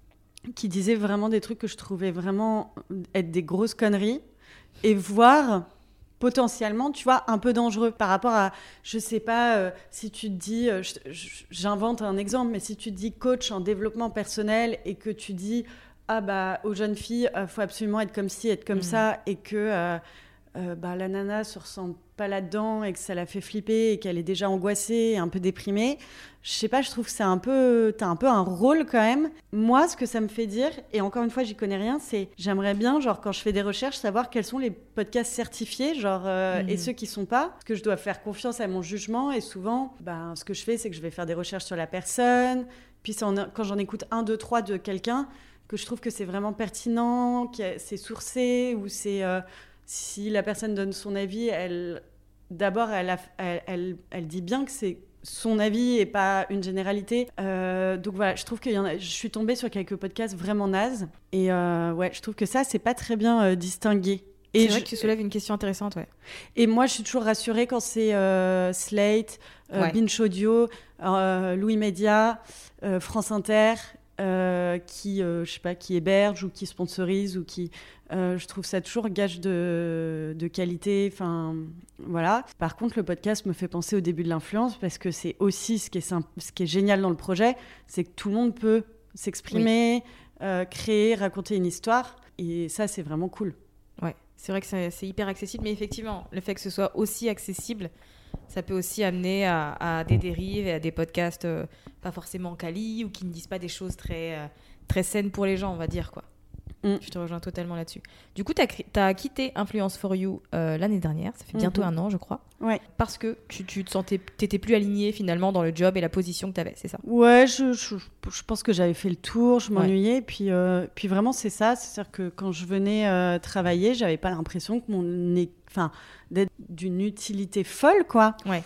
qui disaient vraiment des trucs que je trouvais vraiment être des grosses conneries, et voir potentiellement, tu vois, un peu dangereux par rapport à, je sais pas, euh, si tu te dis, euh, j'invente un exemple, mais si tu te dis coach en développement personnel et que tu dis... ah bah aux jeunes filles il euh, faut absolument être comme ci, être comme mmh. ça, et que euh, euh, bah, la nana se ressent pas là-dedans et que ça la fait flipper et qu'elle est déjà angoissée et un peu déprimée, je sais pas, je trouve que c'est un peu, t'as un peu un rôle quand même. Moi, ce que ça me fait dire, et encore une fois j'y connais rien, c'est j'aimerais bien, genre quand je fais des recherches, savoir quels sont les podcasts certifiés, genre euh, mmh. et ceux qui sont pas, parce que je dois faire confiance à mon jugement, et souvent bah, ce que je fais, c'est que je vais faire des recherches sur la personne, puis ça, quand j'en écoute un, deux, trois de quelqu'un, que je trouve que c'est vraiment pertinent, que c'est sourcé, ou c'est... Euh, si la personne donne son avis, elle, d'abord, elle, a, elle, elle, elle dit bien que c'est son avis et pas une généralité. Euh, donc voilà, je trouve que y en a, je suis tombée sur quelques podcasts vraiment nazes. Et euh, ouais, je trouve que ça, c'est pas très bien euh, distingué. Et c'est je... vrai que tu soulèves une question intéressante, ouais. Et moi, je suis toujours rassurée quand c'est euh, Slate, euh, ouais. Binge Audio, euh, Louis Média, euh, France Inter... Euh, qui, euh, je sais pas, qui héberge ou qui sponsorise ou qui, euh, je trouve ça toujours gage de, de qualité. Enfin, voilà. Par contre, le podcast me fait penser au début de l'influence, parce que c'est aussi ce qui est simple, ce qui est génial dans le projet, c'est que tout le monde peut s'exprimer, oui. euh, créer, raconter une histoire, et ça, c'est vraiment cool. Ouais, c'est vrai que c'est, c'est hyper accessible, mais effectivement, le fait que ce soit aussi accessible, ça peut aussi amener à, à des dérives et à des podcasts euh, pas forcément quali, ou qui ne disent pas des choses très, euh, très saines pour les gens, on va dire, quoi. Mm. Je te rejoins totalement là-dessus. Du coup, tu as quitté Influence for You euh, l'année dernière, ça fait bientôt mm-hmm. un an, je crois. Ouais. Parce que tu, tu te sentais, t'étais plus alignée finalement dans le job et la position que tu avais, c'est ça ? Ouais, je, je, je pense que j'avais fait le tour, je m'ennuyais. Ouais. Puis, euh, puis vraiment, c'est ça. C'est-à-dire que quand je venais euh, travailler, j'avais pas l'impression que mon... Enfin, d'être d'une utilité folle, quoi. Ouais.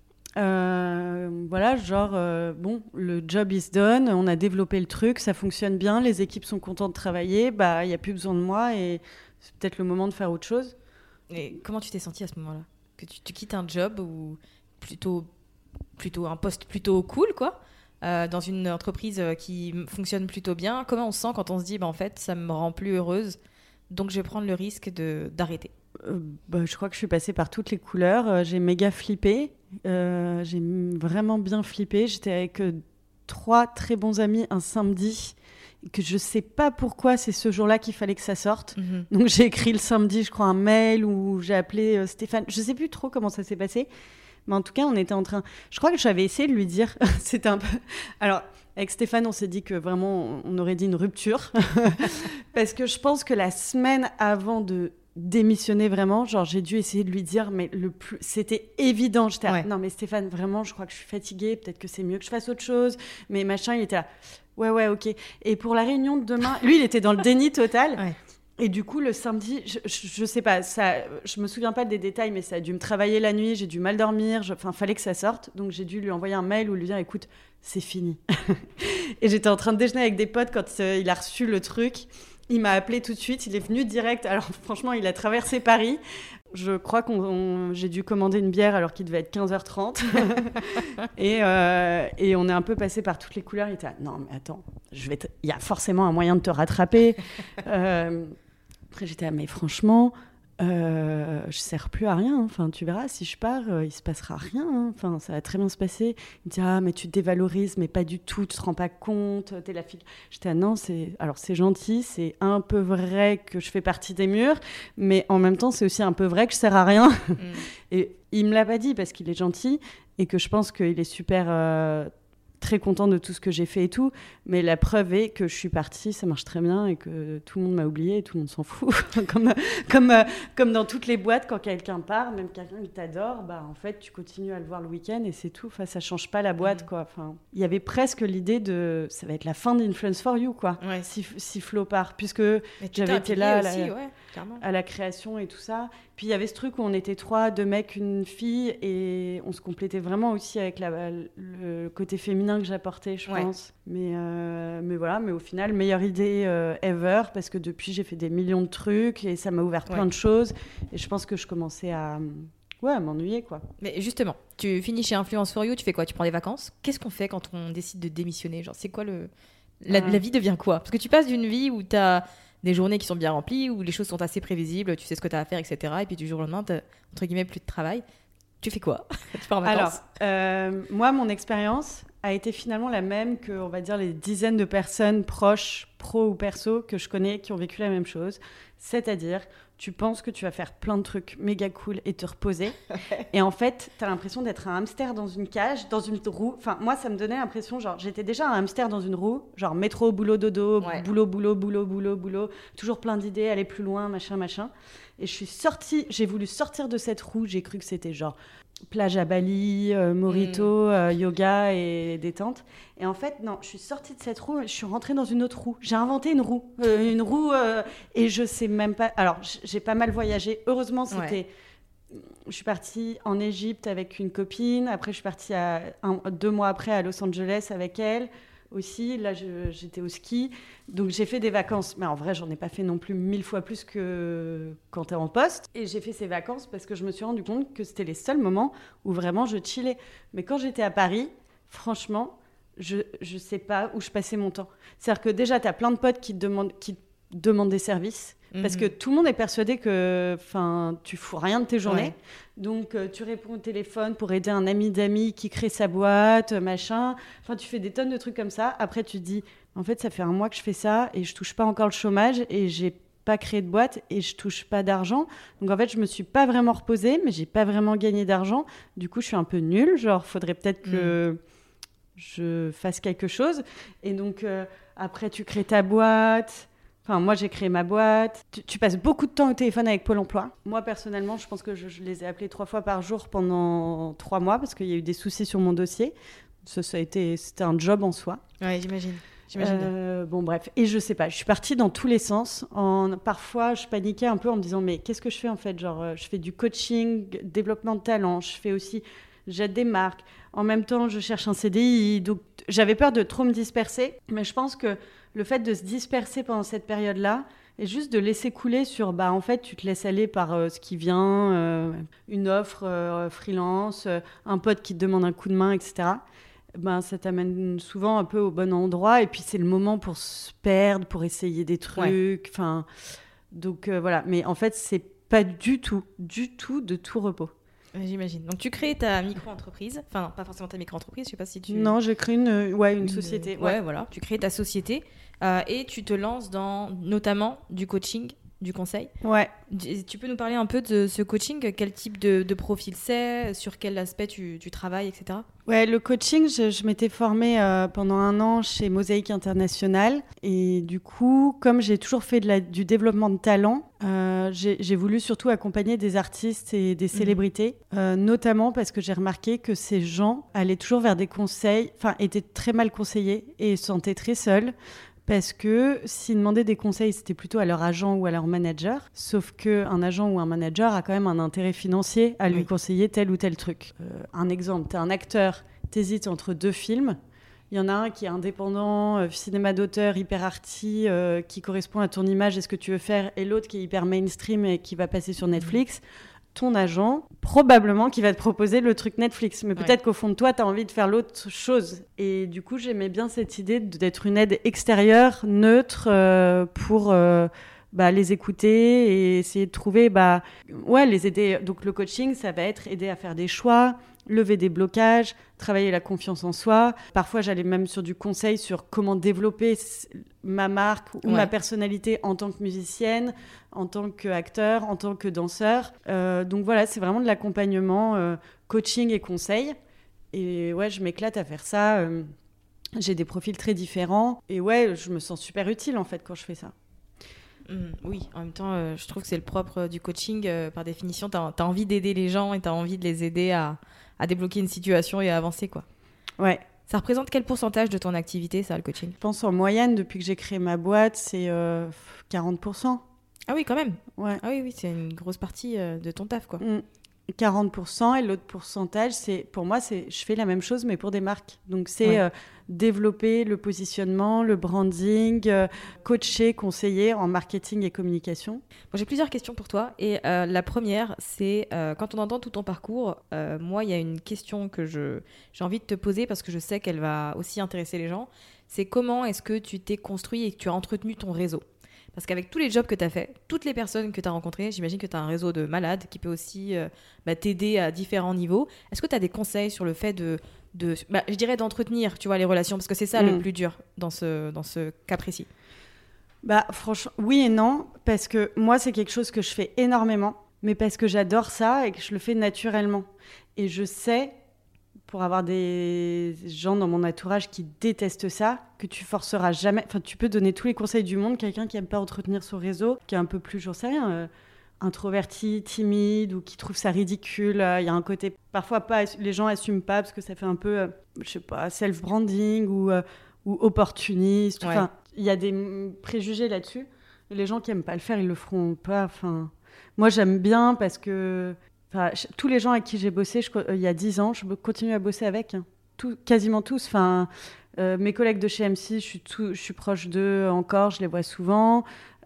Euh, voilà, genre, euh, bon, le job is done, on a développé le truc, ça fonctionne bien, les équipes sont contentes de travailler, bah, il n'y a plus besoin de moi et c'est peut-être le moment de faire autre chose. Et comment tu t'es sentie à ce moment-là ? Que tu, tu quittes un job ou plutôt, plutôt un poste plutôt cool, quoi, euh, dans une entreprise qui fonctionne plutôt bien. Comment on se sent quand on se dit, bah, en fait, ça me rend plus heureuse, donc je vais prendre le risque de, d'arrêter ? Euh, bah, je crois que je suis passée par toutes les couleurs. Euh, j'ai méga flippé. Euh, j'ai vraiment bien flippé. J'étais avec euh, trois très bons amis un samedi. Que je sais pas pourquoi c'est ce jour-là qu'il fallait que ça sorte. Mm-hmm. Donc j'ai écrit le samedi, je crois, un mail où j'ai appelé euh, Stéphane. Je sais plus trop comment ça s'est passé. Mais en tout cas, on était en train... Je crois que j'avais essayé de lui dire... C'était un peu... Alors, avec Stéphane, on s'est dit que vraiment, on aurait dit une rupture. Parce que je pense que la semaine avant de... démissionner vraiment, genre j'ai dû essayer de lui dire, mais le plus, c'était évident, j'étais ouais. là, non mais Stéphane, vraiment je crois que je suis fatiguée, peut-être que c'est mieux que je fasse autre chose, mais machin, il était là, ouais ouais ok, et pour la réunion de demain, lui il était dans le déni total, ouais. Et du coup le samedi, je, je, je sais pas, ça, je me souviens pas des détails, mais ça a dû me travailler la nuit, j'ai dû mal dormir, enfin fallait que ça sorte, donc j'ai dû lui envoyer un mail ou lui dire, écoute, c'est fini. Et j'étais en train de déjeuner avec des potes quand euh, il a reçu le truc. Il m'a appelé tout de suite, il est venu direct. Alors franchement, il a traversé Paris. Je crois que j'ai dû commander une bière alors qu'il devait être quinze heures trente. et, euh, et on est un peu passé par toutes les couleurs. Il était là, non mais attends, je vais il y a forcément un moyen de te rattraper. euh, après j'étais là, mais franchement, euh, je sers plus à rien. Enfin, tu verras, si je pars, euh, il se passera rien. Hein. Enfin, ça va très bien se passer. Il me dit, ah, mais tu te dévalorises, mais pas du tout, tu te rends pas compte, t'es la fille. J'étais, ah non, c'est... Alors, c'est gentil, c'est un peu vrai que je fais partie des murs, mais en même temps, c'est aussi un peu vrai que je sers à rien. Mm. Et il me l'a pas dit parce qu'il est gentil et que je pense qu'il est super... Euh, très content de tout ce que j'ai fait et tout, mais la preuve est que je suis partie, ça marche très bien et que tout le monde m'a oublié et tout le monde s'en fout. comme, comme, comme dans toutes les boîtes, quand quelqu'un part, même quelqu'un qui t'adore, bah, en fait, tu continues à le voir le week-end et c'est tout. Enfin, ça change pas la boîte, mmh. quoi. Enfin, il y avait presque l'idée de... Ça va être la fin d'Influence for You, quoi, ouais. si, si Flo part, puisque j'avais été là à la, aussi, ouais, à la création et tout ça. Puis il y avait ce truc où on était trois, deux mecs, une fille, et on se complétait vraiment aussi avec la, le côté féminin que j'apportais, je ouais. pense. Mais, euh, mais voilà, mais au final, meilleure idée euh, ever, parce que depuis, j'ai fait des millions de trucs, et ça m'a ouvert plein ouais. de choses. Et je pense que je commençais à, ouais, à m'ennuyer, quoi. Mais justement, tu finis chez Influence for You, tu fais quoi ? Tu prends des vacances ? Qu'est-ce qu'on fait quand on décide de démissionner ? Genre, c'est quoi le... La, ah. la vie devient quoi ? Parce que tu passes d'une vie où t'as... des journées qui sont bien remplies, où les choses sont assez prévisibles, tu sais ce que tu as à faire, et cetera. Et puis du jour au lendemain, tu as, entre guillemets, plus de travail. Tu fais quoi ? Tu pars en vacances ? Alors, euh, moi, mon expérience a été finalement la même que, on va dire, les dizaines de personnes proches, pro ou perso, que je connais, qui ont vécu la même chose. C'est-à-dire, tu penses que tu vas faire plein de trucs méga cool et te reposer. Et en fait, tu as l'impression d'être un hamster dans une cage, dans une roue. Enfin, moi, ça me donnait l'impression, genre, j'étais déjà un hamster dans une roue, genre métro, boulot, dodo, ouais. boulot, boulot, boulot, boulot, boulot, toujours plein d'idées, aller plus loin, machin, machin. Et je suis sortie, j'ai voulu sortir de cette roue, j'ai cru que c'était genre plage à Bali, euh, mojito, mmh. euh, yoga et détente. Et en fait, non, je suis sortie de cette roue, je suis rentrée dans une autre roue. J'ai inventé une roue, euh, une roue, euh, et je sais même pas... Alors, j'ai pas mal voyagé. Heureusement, c'était... Ouais. Je suis partie en Égypte avec une copine. Après, je suis partie à, un, deux mois après à Los Angeles avec elle aussi. Là, je, j'étais au ski. Donc, j'ai fait des vacances. Mais en vrai, j'en ai pas fait non plus mille fois plus que quand t'es en poste. Et j'ai fait ces vacances parce que je me suis rendu compte que c'était les seuls moments où vraiment je chillais. Mais quand j'étais à Paris, franchement, je, je sais pas où je passais mon temps. C'est-à-dire que déjà, t'as plein de potes qui te demandent, qui te demandent des services. Parce mmh. que tout le monde est persuadé que tu fous rien de tes journées. Ouais. Donc, euh, tu réponds au téléphone pour aider un ami d'amis qui crée sa boîte, machin. Enfin, tu fais des tonnes de trucs comme ça. Après, tu te dis, en fait, ça fait un mois que je fais ça et je touche pas encore le chômage et j'ai pas créé de boîte et je touche pas d'argent. Donc, en fait, je me suis pas vraiment reposée, mais j'ai pas vraiment gagné d'argent. Du coup, je suis un peu nulle. Genre, faudrait peut-être que mmh. je fasse quelque chose. Et donc, euh, après, tu crées ta boîte... Enfin, moi, j'ai créé ma boîte. Tu, tu passes beaucoup de temps au téléphone avec Pôle emploi. Moi, personnellement, je pense que je, je les ai appelés trois fois par jour pendant trois mois parce qu'il y a eu des soucis sur mon dossier. Ça, ça a été, c'était un job en soi. Oui, j'imagine. j'imagine. Euh, bon, bref. Et je sais pas, je suis partie dans tous les sens. En, parfois, je paniquais un peu en me disant, mais qu'est-ce que je fais en fait ? Genre, je fais du coaching, développement de talent. Je fais aussi, j'aide des marques. En même temps, je cherche un C D I. Donc, j'avais peur de trop me disperser. Mais je pense que le fait de se disperser pendant cette période-là et juste de laisser couler sur, bah, en fait, tu te laisses aller par euh, ce qui vient, euh, une offre euh, freelance, euh, un pote qui te demande un coup de main, et cetera. Ben, ça t'amène souvent un peu au bon endroit. Et puis, c'est le moment pour se perdre, pour essayer des trucs. Enfin, ouais. Donc, euh, voilà. Mais en fait, c'est pas du tout, du tout de tout repos. J'imagine. Donc, tu crées ta micro-entreprise. Enfin, non, pas forcément ta micro-entreprise. Je sais pas si tu... Non, j'ai créé une, ouais, une, une société. Ouais, ouais, voilà. Tu crées ta société euh, et tu te lances dans, notamment, du coaching, du conseil. Ouais. Tu peux nous parler un peu de ce coaching ? Quel type de, de profil c'est ? Sur quel aspect tu, tu travailles, et cetera. Ouais, le coaching, je, je m'étais formée euh, pendant un an chez Mosaïque International. Et du coup, comme j'ai toujours fait de la, du développement de talent, euh, j'ai, j'ai voulu surtout accompagner des artistes et des célébrités, mmh. euh, notamment parce que j'ai remarqué que ces gens allaient toujours vers des conseils, enfin, étaient très mal conseillés et se sentaient très seuls. Parce que s'ils demandaient des conseils, c'était plutôt à leur agent ou à leur manager. Sauf qu'un agent ou un manager a quand même un intérêt financier à lui oui. conseiller tel ou tel truc. Euh, un exemple, t'es un acteur, t'hésites entre deux films. Il y en a un qui est indépendant, euh, cinéma d'auteur, hyper arty, euh, qui correspond à ton image et ce que tu veux faire. Et l'autre qui est hyper mainstream et qui va passer sur Netflix. Mmh. Ton agent, probablement qui va te proposer le truc Netflix. Mais peut-être ouais. qu'au fond de toi, tu as envie de faire l'autre chose. Et du coup, j'aimais bien cette idée d'être une aide extérieure, neutre, euh, pour euh, bah, les écouter et essayer de trouver, bah, ouais, les aider. Donc le coaching, ça va être aider à faire des choix, lever des blocages, travailler la confiance en soi. Parfois, j'allais même sur du conseil sur comment développer ma marque ou ouais. ma personnalité en tant que musicienne, en tant qu'acteur, en tant que danseur. Euh, donc voilà, c'est vraiment de l'accompagnement, euh, coaching et conseil. Et ouais, je m'éclate à faire ça. Euh, j'ai des profils très différents. Et ouais, je me sens super utile en fait quand je fais ça. Mmh, oui, en même temps, euh, je trouve que c'est le propre du coaching. Euh, par définition, tu as envie d'aider les gens et tu as envie de les aider à, à débloquer une situation et à avancer, quoi. Ouais. Ça représente quel pourcentage de ton activité, ça, le coaching ? Je pense en moyenne, depuis que j'ai créé ma boîte, c'est euh, quarante pour cent. Ah oui, quand même. Ouais. Ah oui, oui, c'est une grosse partie euh, de ton taf, quoi. Mmh. quarante pour cent et l'autre pourcentage, c'est, pour moi, c'est, je fais la même chose, mais pour des marques. Donc, c'est ouais. euh, développer le positionnement, le branding, euh, coacher, conseiller en marketing et communication. Bon, j'ai plusieurs questions pour toi. Et euh, la première, c'est euh, quand on entend tout ton parcours, euh, moi, il y a une question que je, j'ai envie de te poser parce que je sais qu'elle va aussi intéresser les gens. C'est comment est-ce que tu t'es construit et que tu as entretenu ton réseau ? Parce qu'avec tous les jobs que tu as fait, toutes les personnes que tu as rencontrées, j'imagine que tu as un réseau de malades qui peut aussi euh, bah, t'aider à différents niveaux. Est-ce que tu as des conseils sur le fait de, de bah, je dirais d'entretenir, tu vois, les relations ? Parce que c'est ça mmh. le plus dur dans ce, dans ce cas précis. Bah, franchement, oui et non. Parce que moi, c'est quelque chose que je fais énormément. Mais parce que j'adore ça et que je le fais naturellement. Et je sais, pour avoir des gens dans mon entourage qui détestent ça, que tu forceras jamais... Enfin, tu peux donner tous les conseils du monde. Quelqu'un qui n'aime pas entretenir son réseau, qui est un peu plus, j'en sais rien, euh, introverti, timide, ou qui trouve ça ridicule. Il euh, y a un côté... Parfois, pas, les gens n'assument pas parce que ça fait un peu, euh, je sais pas, self-branding ou, euh, ou opportuniste. Enfin, ouais. Il y a des préjugés là-dessus. Et les gens qui n'aiment pas le faire, ils le feront pas. Enfin, moi, j'aime bien parce que... Enfin, je, tous les gens avec qui j'ai bossé je, euh, il y a dix ans, je continue à bosser avec. Hein. Tout, quasiment tous. Enfin, euh, mes collègues de chez M six, je suis, tout, je suis proche d'eux encore, je les vois souvent.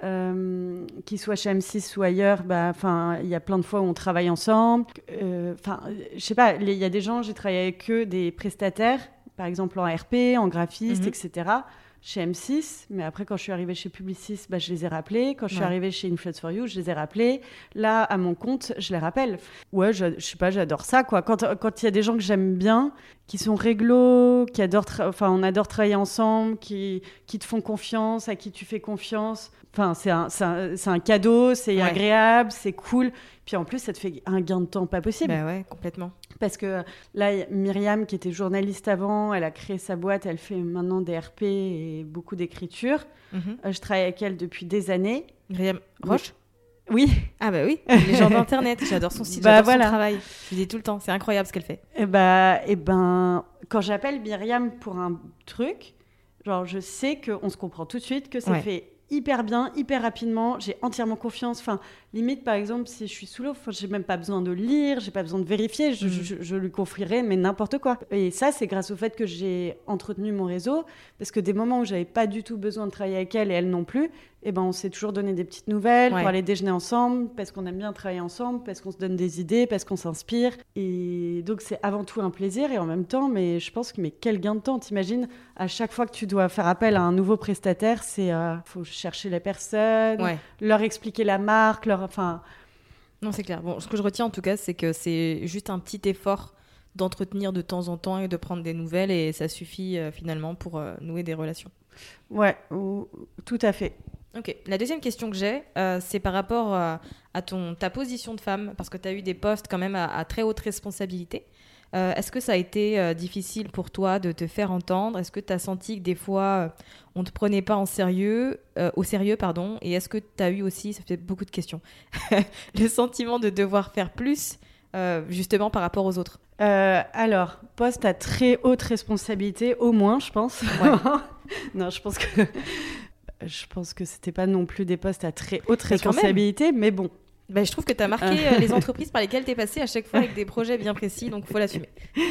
Euh, qu'ils soient chez M six ou ailleurs, bah, il y a plein de fois où on travaille ensemble. Euh, je sais pas, il y a des gens, j'ai travaillé avec eux, des prestataires, par exemple en R P, en graphiste, mm-hmm. et cetera, chez M six, mais après quand je suis arrivée chez Publicis, bah, je les ai rappelés. Quand je suis ouais. arrivée chez Influence for You, je les ai rappelés. Là, à mon compte, je les rappelle. Ouais, je, je sais pas, j'adore ça, quoi. Quand quand il y a des gens que j'aime bien, qui sont réglo, qui adorent, tra- enfin, on adore travailler ensemble, qui qui te font confiance, à qui tu fais confiance. Enfin, c'est un c'est un, c'est un cadeau, c'est ouais. agréable, c'est cool. Puis en plus, ça te fait un gain de temps pas possible. Bah ouais, complètement. Parce que là, Myriam, qui était journaliste avant, elle a créé sa boîte, elle fait maintenant des R P et beaucoup d'écriture. Mm-hmm. Je travaille avec elle depuis des années. Myriam Roche ? Oui. Ah bah oui, les gens d'Internet, j'adore son site, bah j'adore voilà. son travail. Je dis tout le temps, c'est incroyable ce qu'elle fait. Et bah, et ben, quand j'appelle Myriam pour un truc, genre je sais qu'on se comprend tout de suite, que c'est ouais. fait hyper bien, hyper rapidement, j'ai entièrement confiance. Enfin, limite, par exemple, si je suis sous l'eau, j'ai même pas besoin de lire, j'ai pas besoin de vérifier, je, mmh. je, je lui confierai, mais n'importe quoi. Et ça, c'est grâce au fait que j'ai entretenu mon réseau, parce que des moments où j'avais pas du tout besoin de travailler avec elle et elle non plus, eh ben, on s'est toujours donné des petites nouvelles ouais. pour aller déjeuner ensemble, parce qu'on aime bien travailler ensemble, parce qu'on se donne des idées, parce qu'on s'inspire. Et donc, c'est avant tout un plaisir, et en même temps, mais je pense que mais quel gain de temps. T'imagines, à chaque fois que tu dois faire appel à un nouveau prestataire, c'est euh, faut chercher les personnes, ouais. leur expliquer la marque, leur, enfin. Non, c'est clair. Bon, ce que je retiens en tout cas, c'est que c'est juste un petit effort d'entretenir de temps en temps et de prendre des nouvelles, et ça suffit euh, finalement pour euh, nouer des relations. Ouais, ou, tout à fait. Ok. La deuxième question que j'ai, euh, c'est par rapport euh, à ton, ta position de femme, parce que tu as eu des postes quand même à, à très haute responsabilité. Euh, est-ce que ça a été euh, difficile pour toi de te faire entendre ? Est-ce que tu as senti que des fois, euh, on ne te prenait pas en sérieux, euh, au sérieux pardon, et est-ce que tu as eu aussi, ça fait beaucoup de questions, le sentiment de devoir faire plus, euh, justement par rapport aux autres ? euh, Alors, poste à très haute responsabilité, au moins, je pense. Ouais. Non, je pense que... Je pense que c'était pas non plus des postes à très haute mais responsabilité, mais bon. Ben, je trouve que tu as marqué euh, les entreprises par lesquelles tu es passée à chaque fois avec des projets bien précis, donc il faut l'assumer.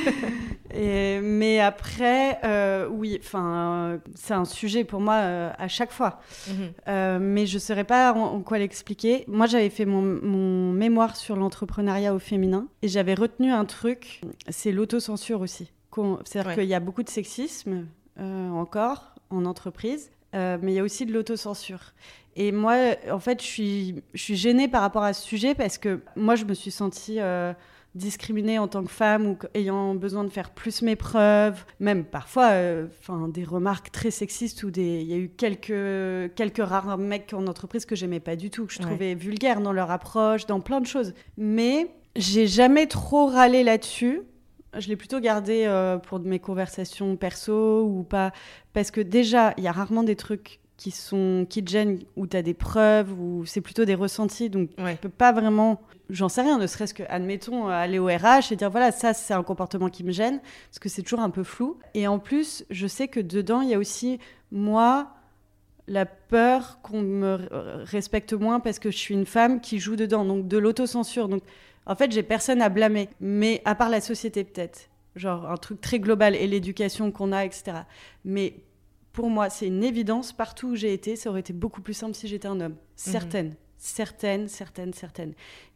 Et, mais après, euh, oui, euh, c'est un sujet pour moi euh, à chaque fois. Mm-hmm. Euh, mais je ne saurais pas en, en quoi l'expliquer. Moi, j'avais fait mon, mon mémoire sur l'entrepreneuriat au féminin et j'avais retenu un truc, c'est l'autocensure aussi. C'est-à-dire ouais. qu'il y a beaucoup de sexisme euh, encore en entreprise. euh, mais il y a aussi de l'autocensure. Et moi, en fait, je suis, je suis gênée par rapport à ce sujet parce que moi, je me suis sentie euh, discriminée en tant que femme ou ayant besoin de faire plus mes preuves. Même parfois, euh, des remarques très sexistes où des... il y a eu quelques, quelques rares mecs en entreprise que j'aimais pas du tout, que je trouvais ouais. vulgaires dans leur approche, dans plein de choses. Mais j'ai jamais trop râlé là-dessus. Je l'ai plutôt gardé euh, pour mes conversations perso ou pas. Parce que déjà, il y a rarement des trucs qui, sont, qui te gênent, où tu as des preuves, où c'est plutôt des ressentis. Donc, ouais. tu peux pas vraiment... J'en sais rien, ne serait-ce que, admettons, aller au R H et dire, voilà, ça, c'est un comportement qui me gêne, parce que c'est toujours un peu flou. Et en plus, je sais que dedans, il y a aussi, moi, la peur qu'on me respecte moins parce que je suis une femme qui joue dedans. Donc, de l'autocensure. Donc, en fait, j'ai personne à blâmer, mais à part la société, peut-être. Genre, un truc très global et l'éducation qu'on a, et cetera. Mais... pour moi, c'est une évidence. Partout où j'ai été, ça aurait été beaucoup plus simple si j'étais un homme. Certaines, mmh. certaines, certaines, certaines.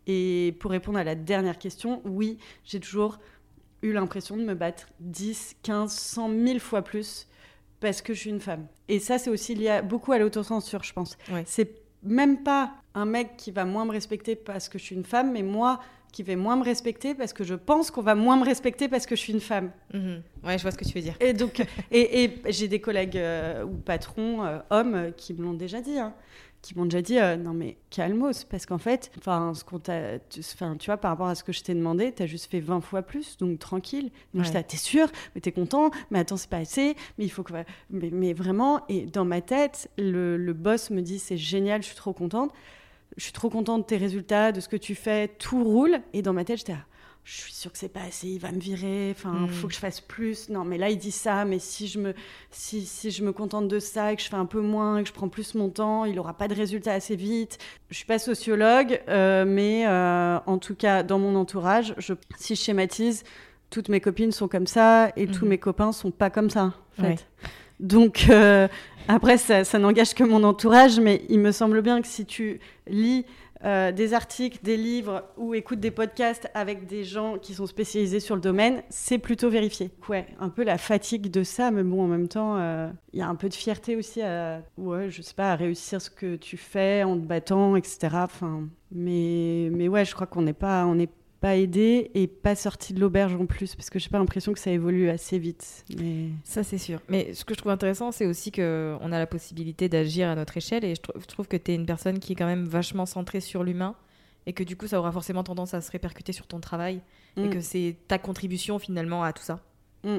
Et pour répondre à la dernière question, oui, j'ai toujours eu l'impression de me battre dix, quinze, cent mille fois plus parce que je suis une femme. Et ça, c'est aussi lié à, beaucoup à l'autocensure, je pense. Ouais. C'est même pas un mec qui va moins me respecter parce que je suis une femme, mais moi... qui va moins me respecter parce que je pense qu'on va moins me respecter parce que je suis une femme. Mmh. Ouais, je vois ce que tu veux dire. Et donc, et, et j'ai des collègues euh, ou patrons, euh, hommes, euh, qui me l'ont déjà dit, hein, qui m'ont déjà dit, euh, non mais calmos, parce qu'en fait, ce qu'on t'a, tu, tu vois, par rapport à ce que je t'ai demandé, t'as juste fait vingt fois plus, donc tranquille. Moi, ouais. j'étais, t'es sûr, mais t'es content, mais attends, c'est pas assez, mais il faut que... Mais, mais vraiment, et dans ma tête, le, le boss me dit, c'est génial, je suis trop contente. Je suis trop contente de tes résultats, de ce que tu fais, tout roule. Et dans ma tête, j'étais là, je suis sûre que c'est pas assez, il va me virer, enfin, il mmh. faut que je fasse plus. Non, mais là, il dit ça, mais si je, me, si, si je me contente de ça et que je fais un peu moins et que je prends plus mon temps, il aura pas de résultats assez vite. Je suis pas sociologue, euh, mais euh, en tout cas, dans mon entourage, je, si je schématise, toutes mes copines sont comme ça et mmh. tous mes copains sont pas comme ça, en fait. Ouais. Donc, euh, après, ça, ça n'engage que mon entourage, mais il me semble bien que si tu lis euh, des articles, des livres ou écoutes des podcasts avec des gens qui sont spécialisés sur le domaine, c'est plutôt vérifié. Ouais, un peu la fatigue de ça, mais bon, en même temps, il euh, y a un peu de fierté aussi à, ouais, je sais pas, à réussir ce que tu fais en te battant, et cetera. Enfin, mais, mais ouais, je crois qu'on n'est pas... On n'est pas aidé et pas sorti de l'auberge en plus, parce que j'ai pas l'impression que ça évolue assez vite. Mais... ça, c'est sûr. Mais ce que je trouve intéressant, c'est aussi qu'on a la possibilité d'agir à notre échelle, et je, tr- je trouve que tu es une personne qui est quand même vachement centrée sur l'humain, et que du coup, ça aura forcément tendance à se répercuter sur ton travail, mm. et que c'est ta contribution finalement à tout ça. Mm.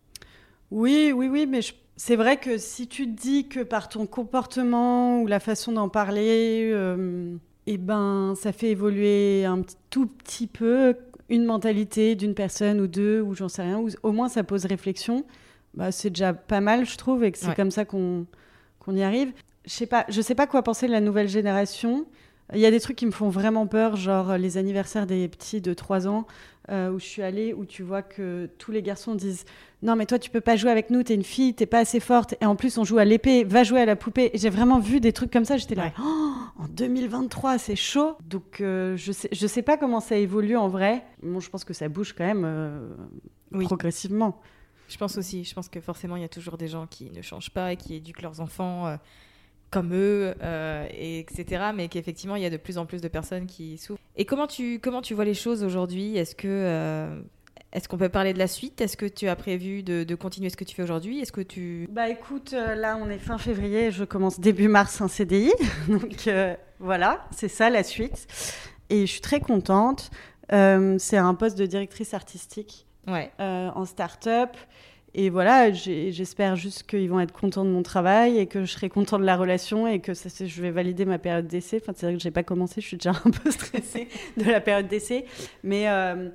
Oui, oui, oui, mais je... c'est vrai que si tu te dis que par ton comportement ou la façon d'en parler... Euh... eh ben, ça fait évoluer un petit, tout petit peu une mentalité d'une personne ou deux, ou j'en sais rien, ou au moins ça pose réflexion. Bah, c'est déjà pas mal, je trouve, et que c'est ouais. comme ça qu'on, qu'on y arrive. Je sais pas, je sais pas quoi penser de la nouvelle génération. Il y a des trucs qui me font vraiment peur, genre les anniversaires des petits de trois ans, euh, où je suis allée, où tu vois que tous les garçons disent « Non, mais toi, tu peux pas jouer avec nous, t'es une fille, t'es pas assez forte. Et en plus, on joue à l'épée, va jouer à la poupée. » Et j'ai vraiment vu des trucs comme ça, j'étais là ouais. « Oh, en deux mille vingt-trois, c'est chaud !» Donc, euh, je sais, je sais pas comment ça évolue en vrai. Bon, je pense que ça bouge quand même euh, oui. progressivement. Je pense aussi, je pense que forcément, il y a toujours des gens qui ne changent pas et qui éduquent leurs enfants... Euh... comme eux, euh, et etc. Mais qu'effectivement, il y a de plus en plus de personnes qui souffrent. Et comment tu, comment tu vois les choses aujourd'hui ? Est-ce que, euh, est-ce qu'on peut parler de la suite ? Est-ce que tu as prévu de, de continuer ce que tu fais aujourd'hui ? Est-ce que tu... Bah écoute, euh, là, on est fin février, je commence début mars un C D I. Donc euh, voilà, c'est ça la suite. Et je suis très contente. Euh, c'est un poste de directrice artistique ouais. euh, en start-up. Et voilà, j'ai, j'espère juste qu'ils vont être contents de mon travail et que je serai contente de la relation et que ça, je vais valider ma période d'essai. Enfin, c'est vrai que je n'ai pas commencé, je suis déjà un peu stressée de la période d'essai. Mais euh,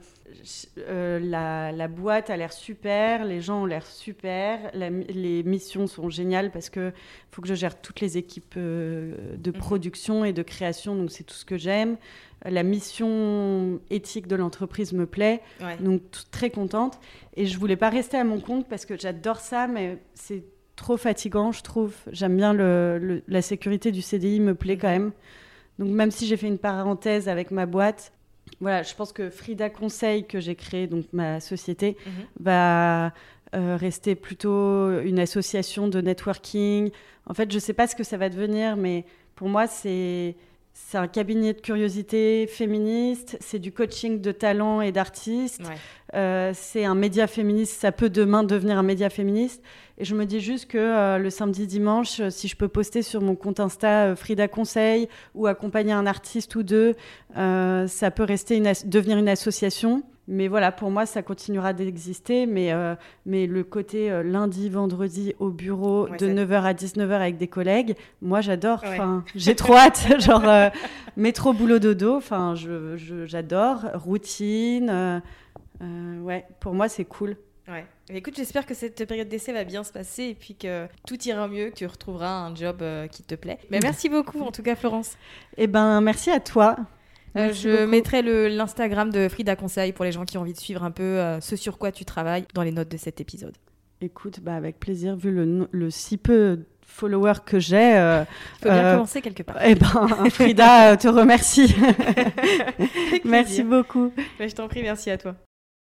euh, la, la boîte a l'air super, les gens ont l'air super, la, les missions sont géniales parce qu'il faut que je gère toutes les équipes euh, de production et de création, donc c'est tout ce que j'aime. La mission éthique de l'entreprise me plaît, ouais. donc t- très contente. Et je ne voulais pas rester à mon compte parce que j'adore ça, mais c'est trop fatigant, je trouve. J'aime bien le, le, la sécurité du C D I, me plaît quand même. Donc même si j'ai fait une parenthèse avec ma boîte, voilà, je pense que Frida Conseil, que j'ai créé, donc ma société, mm-hmm. va euh, rester plutôt une association de networking. En fait, je ne sais pas ce que ça va devenir, mais pour moi, c'est, c'est un cabinet de curiosité féministe, c'est du coaching de talents et d'artistes, Ouais. euh, c'est un média féministe, ça peut demain devenir un média féministe. Et je me dis juste que euh, le samedi, dimanche, si je peux poster sur mon compte Insta euh, Frida Conseil ou accompagner un artiste ou deux, euh, ça peut rester une as- devenir une association. Mais voilà, pour moi, ça continuera d'exister. Mais, euh, mais le côté euh, lundi, vendredi au bureau, Ouais, de ça- neuf heures à dix-neuf heures avec des collègues, moi, j'adore. Ouais. Enfin, j'ai trop hâte. Genre, euh, métro, boulot, dodo. Enfin, je, je- j'adore. Routine. euh, euh, ouais, pour moi, c'est cool. Ouais. Mais écoute, j'espère que cette période d'essai va bien se passer et puis que tout ira mieux, que tu retrouveras un job euh, qui te plaît. Mais merci beaucoup, en tout cas, Florence. Eh ben, merci à toi. Euh, Merci je beaucoup. mettrai le, l'Instagram de Frida Conseil pour les gens qui ont envie de suivre un peu euh, ce sur quoi tu travailles dans les notes de cet épisode. Écoute, bah, avec plaisir, vu le, no- le si peu de followers que j'ai. euh, Il faut bien euh, commencer quelque part. Eh ben, Frida euh, te remercie. Avec Merci plaisir. beaucoup. Mais je t'en prie, merci à toi.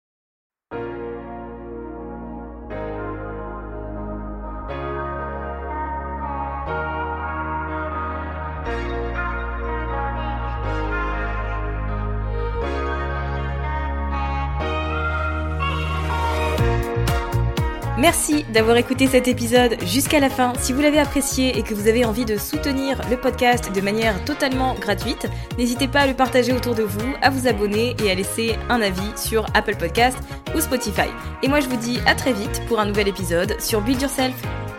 Merci d'avoir écouté cet épisode jusqu'à la fin. Si vous l'avez apprécié et que vous avez envie de soutenir le podcast de manière totalement gratuite, n'hésitez pas à le partager autour de vous, à vous abonner et à laisser un avis sur Apple Podcast ou Spotify. Et moi je vous dis à très vite pour un nouvel épisode sur Build Yourself.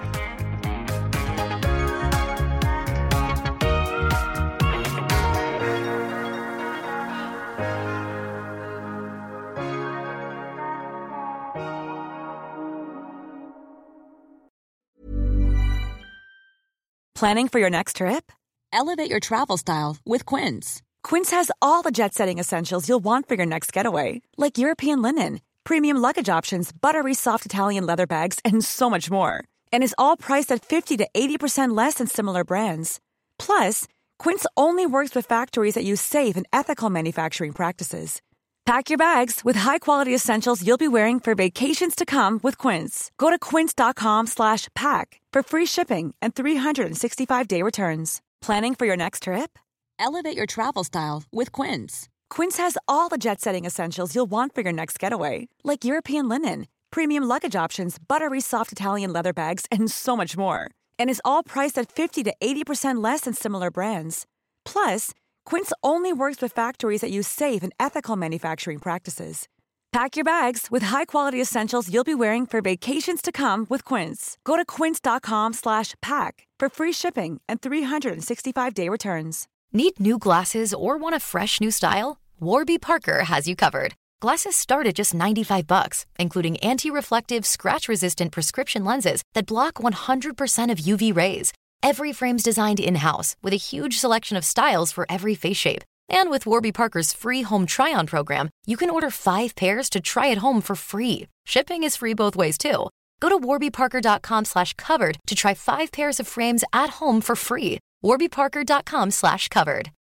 Planning for your next trip? Elevate your travel style with Quince. Quince has all the jet-setting essentials you'll want for your next getaway, like European linen, premium luggage options, buttery soft Italian leather bags, and so much more. And is all priced at fifty to eighty percent less than similar brands. Plus, Quince only works with factories that use safe and ethical manufacturing practices. Pack your bags with high-quality essentials you'll be wearing for vacations to come with Quince. Go to quince.com slash pack for free shipping and three sixty-five day returns. Planning for your next trip? Elevate your travel style with Quince. Quince has all the jet-setting essentials you'll want for your next getaway, like European linen, premium luggage options, buttery soft Italian leather bags, and so much more. And is all priced at fifty to eighty percent less than similar brands. Plus, Quince only works with factories that use safe and ethical manufacturing practices. Pack your bags with high-quality essentials you'll be wearing for vacations to come with Quince. Go to quince.com slash pack for free shipping and three sixty-five day returns. Need new glasses or want a fresh new style? Warby Parker has you covered. Glasses start at just ninety-five bucks, including anti-reflective, scratch-resistant prescription lenses that block one hundred percent of U V rays. Every frame's designed in-house with a huge selection of styles for every face shape. And with Warby Parker's free home try-on program, you can order five pairs to try at home for free. Shipping is free both ways, too. Go to warbyparker.com slash covered to try five pairs of frames at home for free. warbyparker.com slash covered.